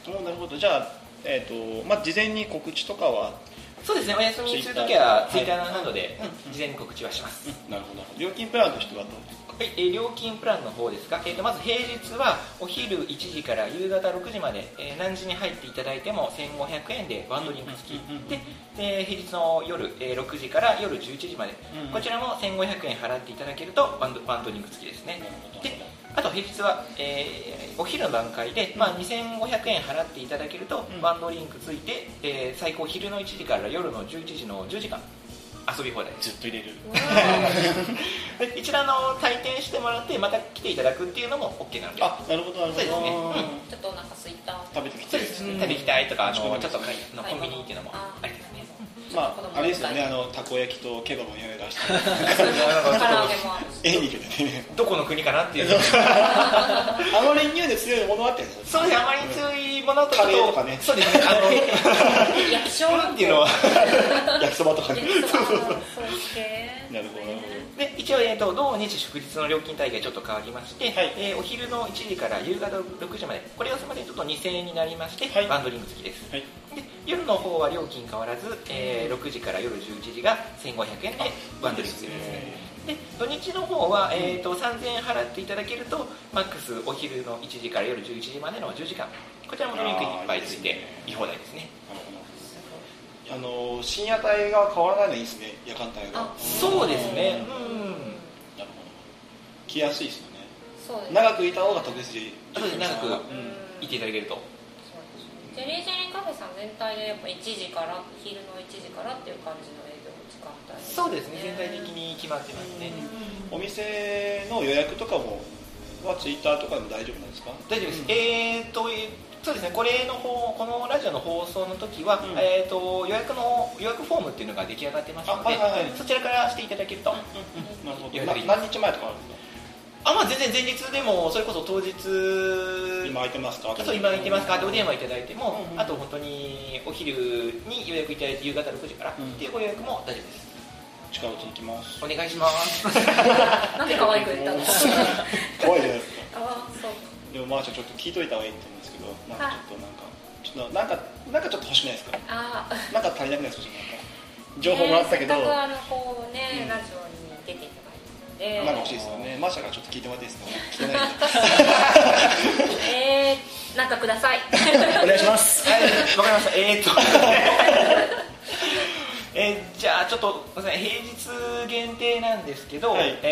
なるほど。じゃあ、事前に告知とかはそうですね、お休みするときはツイッターなどで事前に告知はします。 なるほど。料金プランとしてはどうですか？ はい、料金プランの方ですが、まず平日はお昼1時から夕方6時まで、何時に入っていただいても1500円でワンドリンク付き、で平日の夜、6時から夜11時まで、こちらも1500円払っていただけるとワンドリンク付きですね。であと平日は、お昼の段階で、2500円払っていただけるとワンドリンク付いて、最高昼の1時から夜の11時の10時間遊び放題ずっと入れるで一度退店してもらってまた来ていただくっていうのも OK なので。 あ、なるほどなるほど。 そうですね、 ちょっとお腹すいた、 食べてきて、 そうです、食べてきたいとかちょっとコンビニっていうのもありですね。 あれですよね、たこ焼きとケバブの匂い出して唐揚げもいいけどね、 どこの国かなっていうあまり匂いで強いものあってんですそうですね、あまり強いものとカレーとかね、 そうですね、 焼きそばっていうのは焼きそばとかね、 なるほど。で一応、同日祝日の料金体系ちょっと変わりまして、お昼の1時から夕方6時まで、これがすみませんちょっと2000円になりまして、ワンドリンク付きです。で夜の方は料金変わらず、6時から夜11時が1500円でワンドリンク付きですね。で土日の方は、3000円払っていただけるとマックスお昼の1時から夜11時までの10時間、こちらもドリンク1杯ついて見放題ですね。 深夜帯が変わらないのいいですね、夜間帯が。 そうですね、 なるほど、来やすいですよね。 そうです、 長くいた方が特別で長くいていただけると。 ジェリージェリーカフェさん全体でやっぱ1時から昼の1時からっていう感じの営業時間帯、 そうですね、全体的に決まってますね。 お店の予約とかもはツイッターとかでも大丈夫なんですか？ 大丈夫です。そうですね、このラジオの放送の時は、予約フォームっていうのが出来上がってますので、そちらからしていただけると。 なるほど。何日前とかあるんですか？ 全然前日でも、それこそ当日今空いてますか？ そう、今空いてますかってお電話いただいても、あと本当にお昼に予約いただいて夕方6時からっていうご予約も大丈夫です。 近いうちに来ます。 お願いします。 なんで可愛く言ったの？ 怖いじゃないですか。 あ、そう。 でもちょっと聞いといた方がいいと思うんですけど、なんかちょっと欲しくないですか？なんか足りなくないですか？情報もらったけど、 せっかくこうね、ラジオに出ていただいて、 なんか欲しいですよね。マーシャからちょっと聞いてもらっていいですか？聞けないんで。 なんかください。 お願いします。 わかりました。じゃあちょっと平日限定なんですけど、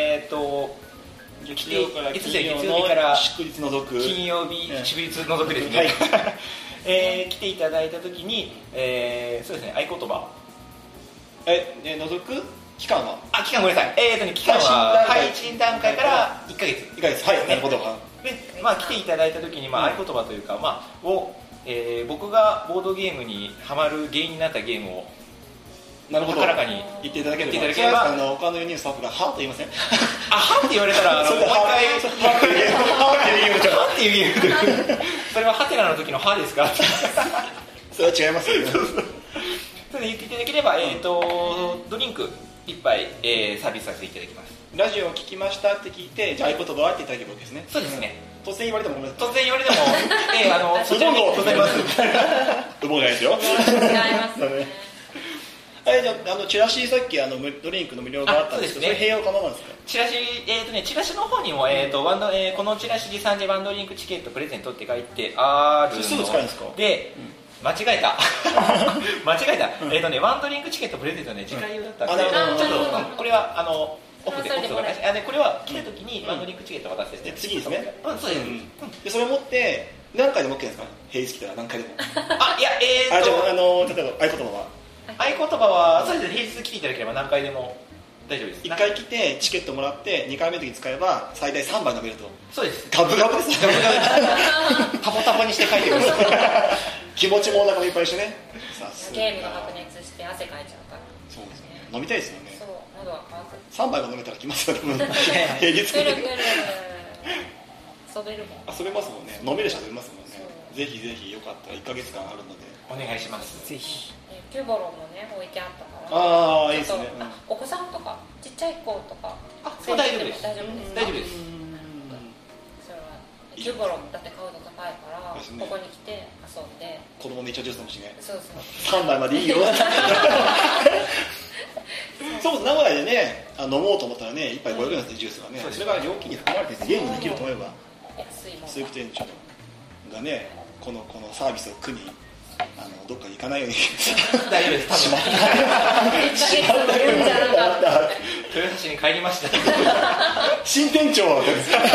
月曜日から祝日除く、 金曜日祝日除くですね、来ていただいたときに、そうですね、合言葉除く期間は期間ごめんなさい、期間は配信段階から1ヶ月、 はい、なるほど。 で、来ていただいたときに、合言葉というか、僕がボードゲームにハマる原因になったゲームをなるほど、 高らかに言っていただければ、他の4人スタッフがはと言いません？ はって言われたら、もう一回はっていうゲーム、それはハテナの時のはですか？ それは違いますよね。 それで言っていただければ、ドリンク1杯、サービスさせていただきます。 ラジオを聞きましたって聞いて、じゃあ合言葉はっていただけるわけですね。 そうですね。 突然言われても突然言われても、そちらにございます。 うぼうじゃないですよ。 違いますね。 じゃあチラシ、さっきドリンクの無料があったんですけど、それ併用可能なんですか？ チラシの方にも、このチラシ持参でワンドリンクチケットプレゼントって書いてあるのすぐ使えるんですか？ で、間違えた。ワンドリンクチケットプレゼントね、次回用だったんで、ちょっとこれはオフでこれは来た時にワンドリンクチケット渡せて、 次ですね。 そうです。 でそれを持って何回でも OK ですか？平日来たら何回でも。 いや、 じゃあ例えば合言葉は？ 合言葉はそうですね、平日来ていただければ何回でも大丈夫です。 1回来てチケットもらって2回目の時に使えば最大3杯飲めると。 そうです。 ガブガブですね。 タポタポにして書いてください。 気持ちもお腹もいっぱいしてね。 ゲームが白熱して汗かいちゃうから。 そうですね。飲みたいですよね。 そう、喉は渇く。 3杯も飲めたら来ますよ。平日来て。 遊べるもん。 遊べますもんね。飲めるし遊べますもんね。ぜひぜひよかったら1ヶ月間あるのでお願いします。ぜひ。 キューボロもね置いてあったから。 いいですね。 お子さんとかちっちゃい子とか。 そう大丈夫です。 大丈夫です。 大丈夫です。 それはキューボロだって買うと高いから、 ね、 ここに来て遊んで子供めっちゃジュース飲むしね。 そうそう 3杯までいいよそう名古屋でね飲もうと思ったらね1杯500円ですね、ジュースがね。それが料金に含まれててゲームできると思えば安いもん鈴木店長がねこのサービスを苦にどっかに行かないように大丈夫です。 しまった豊橋に帰りました新店長ど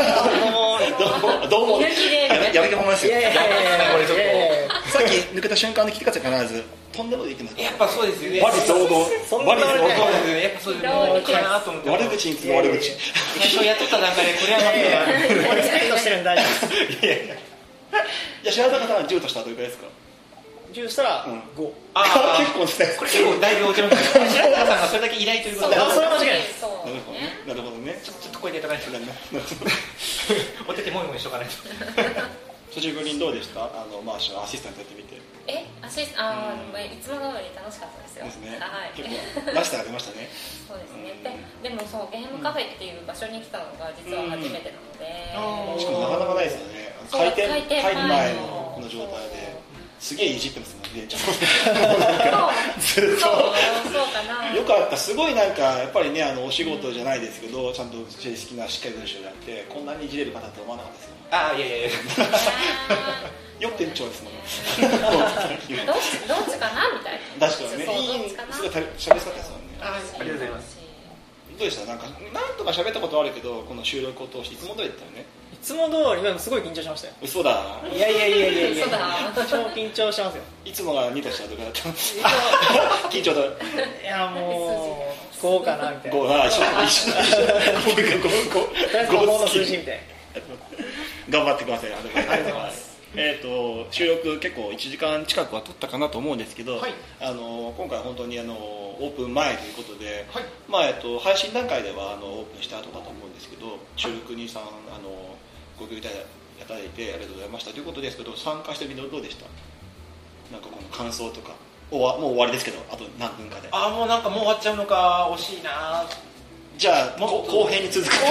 うもやめてもらいますよ。さっき抜けた瞬間で聞いてください。必ずとんでもない言ってます。 やっぱそうですよね。 悪そうど悪そうですね。やっぱそうですね。 悪口に次ぐ悪口。 最初やっとった段階でこれはまずリスペクトしてるんで大丈夫です。 いや白坂さんは10としたらどれくらいですか 10したら5。 結構ですね。 これ結構だいぶ落ちました。白坂さんがそれだけ偉大ということで。 それは間違いないです。 なるほどね。 ちょっと声でいただかないと。お手手もみもみしとかないと。 途中グリーンどうでした？マーシュアシスタントやってみて。 いつも通り楽しかったですよ。 ですね。 はい。 結構出してあげましたね。 そうですね。でもそうゲームカフェっていう場所に来たのが実は初めてなので。 しかもなかなかないですよね。開店前のこの状態で。すげえいじってますもんね、ちゃんとずっとそうかな。 よかった。すごいなんかやっぱりねお仕事じゃないですけど、ちゃんと正式なしっかり文章をやってこんなにいじれる方って思わなかったですよ。 いやよって店長ですもんね。 どっちかなみたいな。 確かにね。すごいしゃべり方ですもんね。 ありがとうございます。 どうでした？なんとか喋ったことあるけど、この収録を通していつも通りだったよね。 いつも通りすごい緊張しましたよ。 嘘だ。 いや嘘だ。超緊張してますよ。 いつもが2としたらどれだった緊張と。 いやもう5かなみたいな。 5一緒とりあえず5の数字みたいな。頑張ってください。 ありがとうございます。 収録結構1時間近くは撮ったかなと思うんですけど、 はい、 今回本当にオープン前ということで、 はい、 配信段階ではオープンした後だと思うんですけど、収録にご協力いただいてありがとうございましたということですけど、参加してみてどうでした？なんかこの感想とかもう終わりですけど、あと何分かでもうなんかもう終わっちゃうのか、惜しいな。 じゃあ後編に続く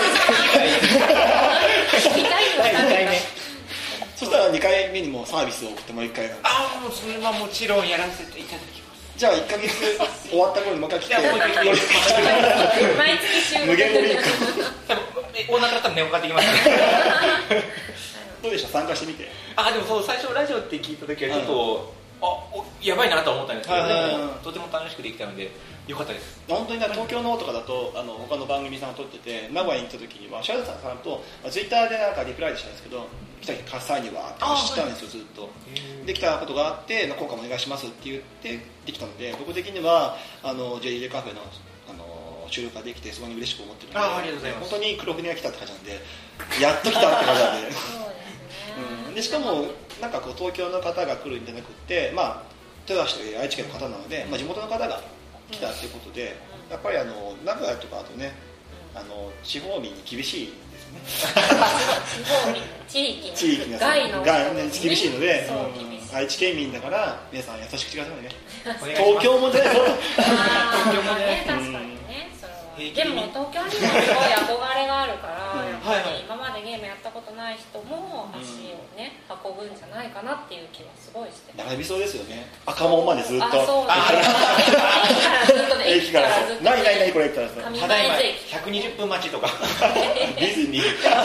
第2回目そしたら2回目にもサービスを送ってもう1回なんでもうそれはもちろんやらせていただきます。 じゃあ1ヶ月終わった頃にもう一回来て毎月収録無限のリンクオーナーから多分電話かかってきますどうでした？参加してみて。 でもそう最初ラジオって聞いた時はちょっとやばいなと思ったんですけど、とても楽しくできたのでよかったです。 本当に東京のとかだと他の番組さんが撮ってて、名古屋に行った時にはシャルさんとツイッターでなんかリプライしたんですけど、来た際にはって話したんですよ。ずっとできたことがあって今回もお願いしますって言ってできたので、僕的にはJJ カフェの収録ができてすごい嬉しく思ってるので、 ありがとうございます。 本当に黒船が来たって感じなんで、やっと来たって感じなんででしかもなんかこう東京の方が来るんじゃなくって豊橋という愛知県の方なので、地元の方が来たということで、やっぱり名古屋とかあとね地方民に厳しいですね地域の外の厳しいので、愛知県民だから皆さん優しくしてくださいね東京もね確かにね。でも東京にもすごい憧れがあるからやっぱり今までゲームやったことない人も足をね運ぶんじゃないかなっていう気はすごいして並びそうですよね。赤門までずっと駅からずっとないこれ言ったらさただいま120分待ちとかディズニー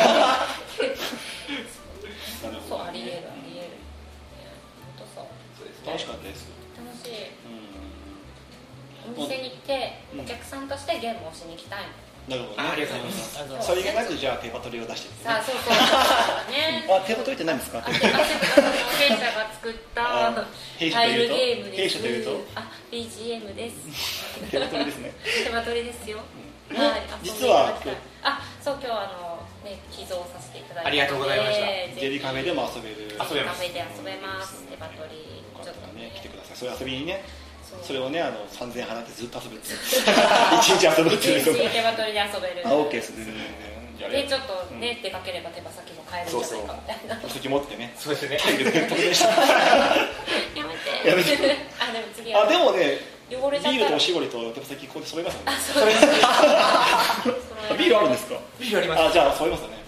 そうありえる本当そう楽しかったです。 楽しい。お店に来てお客さんとしてゲームをしに行きたいなるほどね。 ありがとうございます。 それがなくじゃあペーパートリーを出してそうね。 ペーパートリーって何ですか？ 弊社が作ったタイルゲームです。 弊社というと BGM です。 ペーパートリーですね。 ペーパートリーですよ。 実はそう今日寄贈させていただいてありがとうございました。 ジェリーカフェでも遊べる。 カフェで遊べます。ペーパートリーちょっとね来てください。そういう遊びにね。それをね3000円払ってずっと遊ぶって1日遊ぶっていう 1日手羽取りで遊べる。 OK ですね。 でちょっとね出かければ手羽先も買えるんじゃないかみたいな。 時持ってね。 そうですね。 タイルで飛び出した。 やめて。でも次は。 でもねビールとおしぼりと手羽先ここで揃いますよね。 そうです。 ビールあるんですか？ ビールあります。 じゃあ揃いますよね。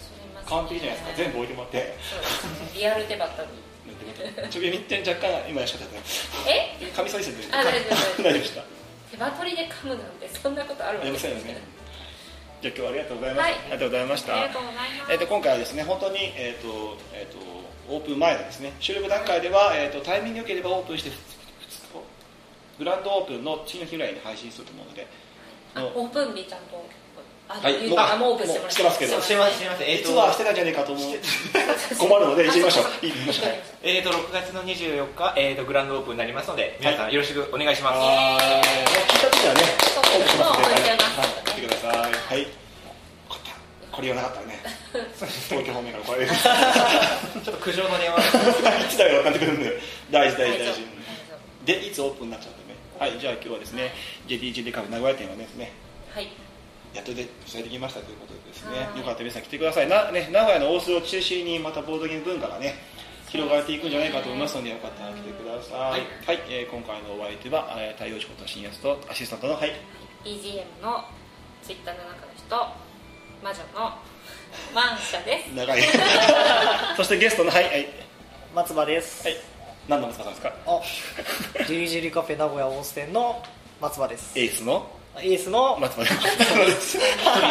完璧じゃないですか。全部置いてもらって。 そうですね、リアル手バッタリちょびみって若干今やしかったね。噛みそうですよね。 大丈夫でした。 手バトリで噛むなんてそんなことあるわけですよね。じゃあ今日はありがとうございました。ありがとうございました。 ありがとうございます。 今回はですね、本当にオープン前のですね、収録段階ではタイミング良ければオープンしてグランドオープンの次の日ぐらいに配信すると思うので、 オープン日ちゃんとはい、 もうオープンしてますけど、 してます。 実はしてたんじゃねえかと思う困るので言いましょう。言いましょう。 6月の24日グランドオープンになりますので、皆さんよろしくお願いします。 聞いた時はね、 オープンしますので、 来てください。はい。これ言わなかったらね、東京方面から来られる。 ちょっと苦情の電話いつだか分かってくるんで、大事。で、いつオープンになっちゃうんでね。はい、じゃあ今日はですね、JTG カフェ名古屋店はですね、はい。やっと伝えてきましたということでですね、よかったら皆さん来てください。名古屋の大須を中心にまたボードゲーム文化がね、広がっていくんじゃないかと思いますので、よかったら来てください。はい、今回のお相手は太陽志こと新安とアシスタントの BGM のツイッターの中の人、魔女のマンシャです。 長い。そしてゲストの松葉です。 はい。何の松葉さんですか？ ジリジリカフェ名古屋大須店の松葉です。 エースの松葉です。そ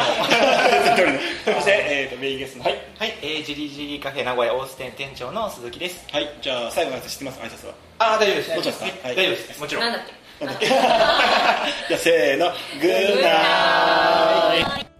して、メインゲストのジリジリカフェ名古屋大須店店長の鈴木です。 はい、じゃあ最後のやつ知ってます挨拶は？ 大丈夫です。 どっちですか？ 大丈夫です。もちろん。 なんだっけ？ じゃあせーの、グッナイ。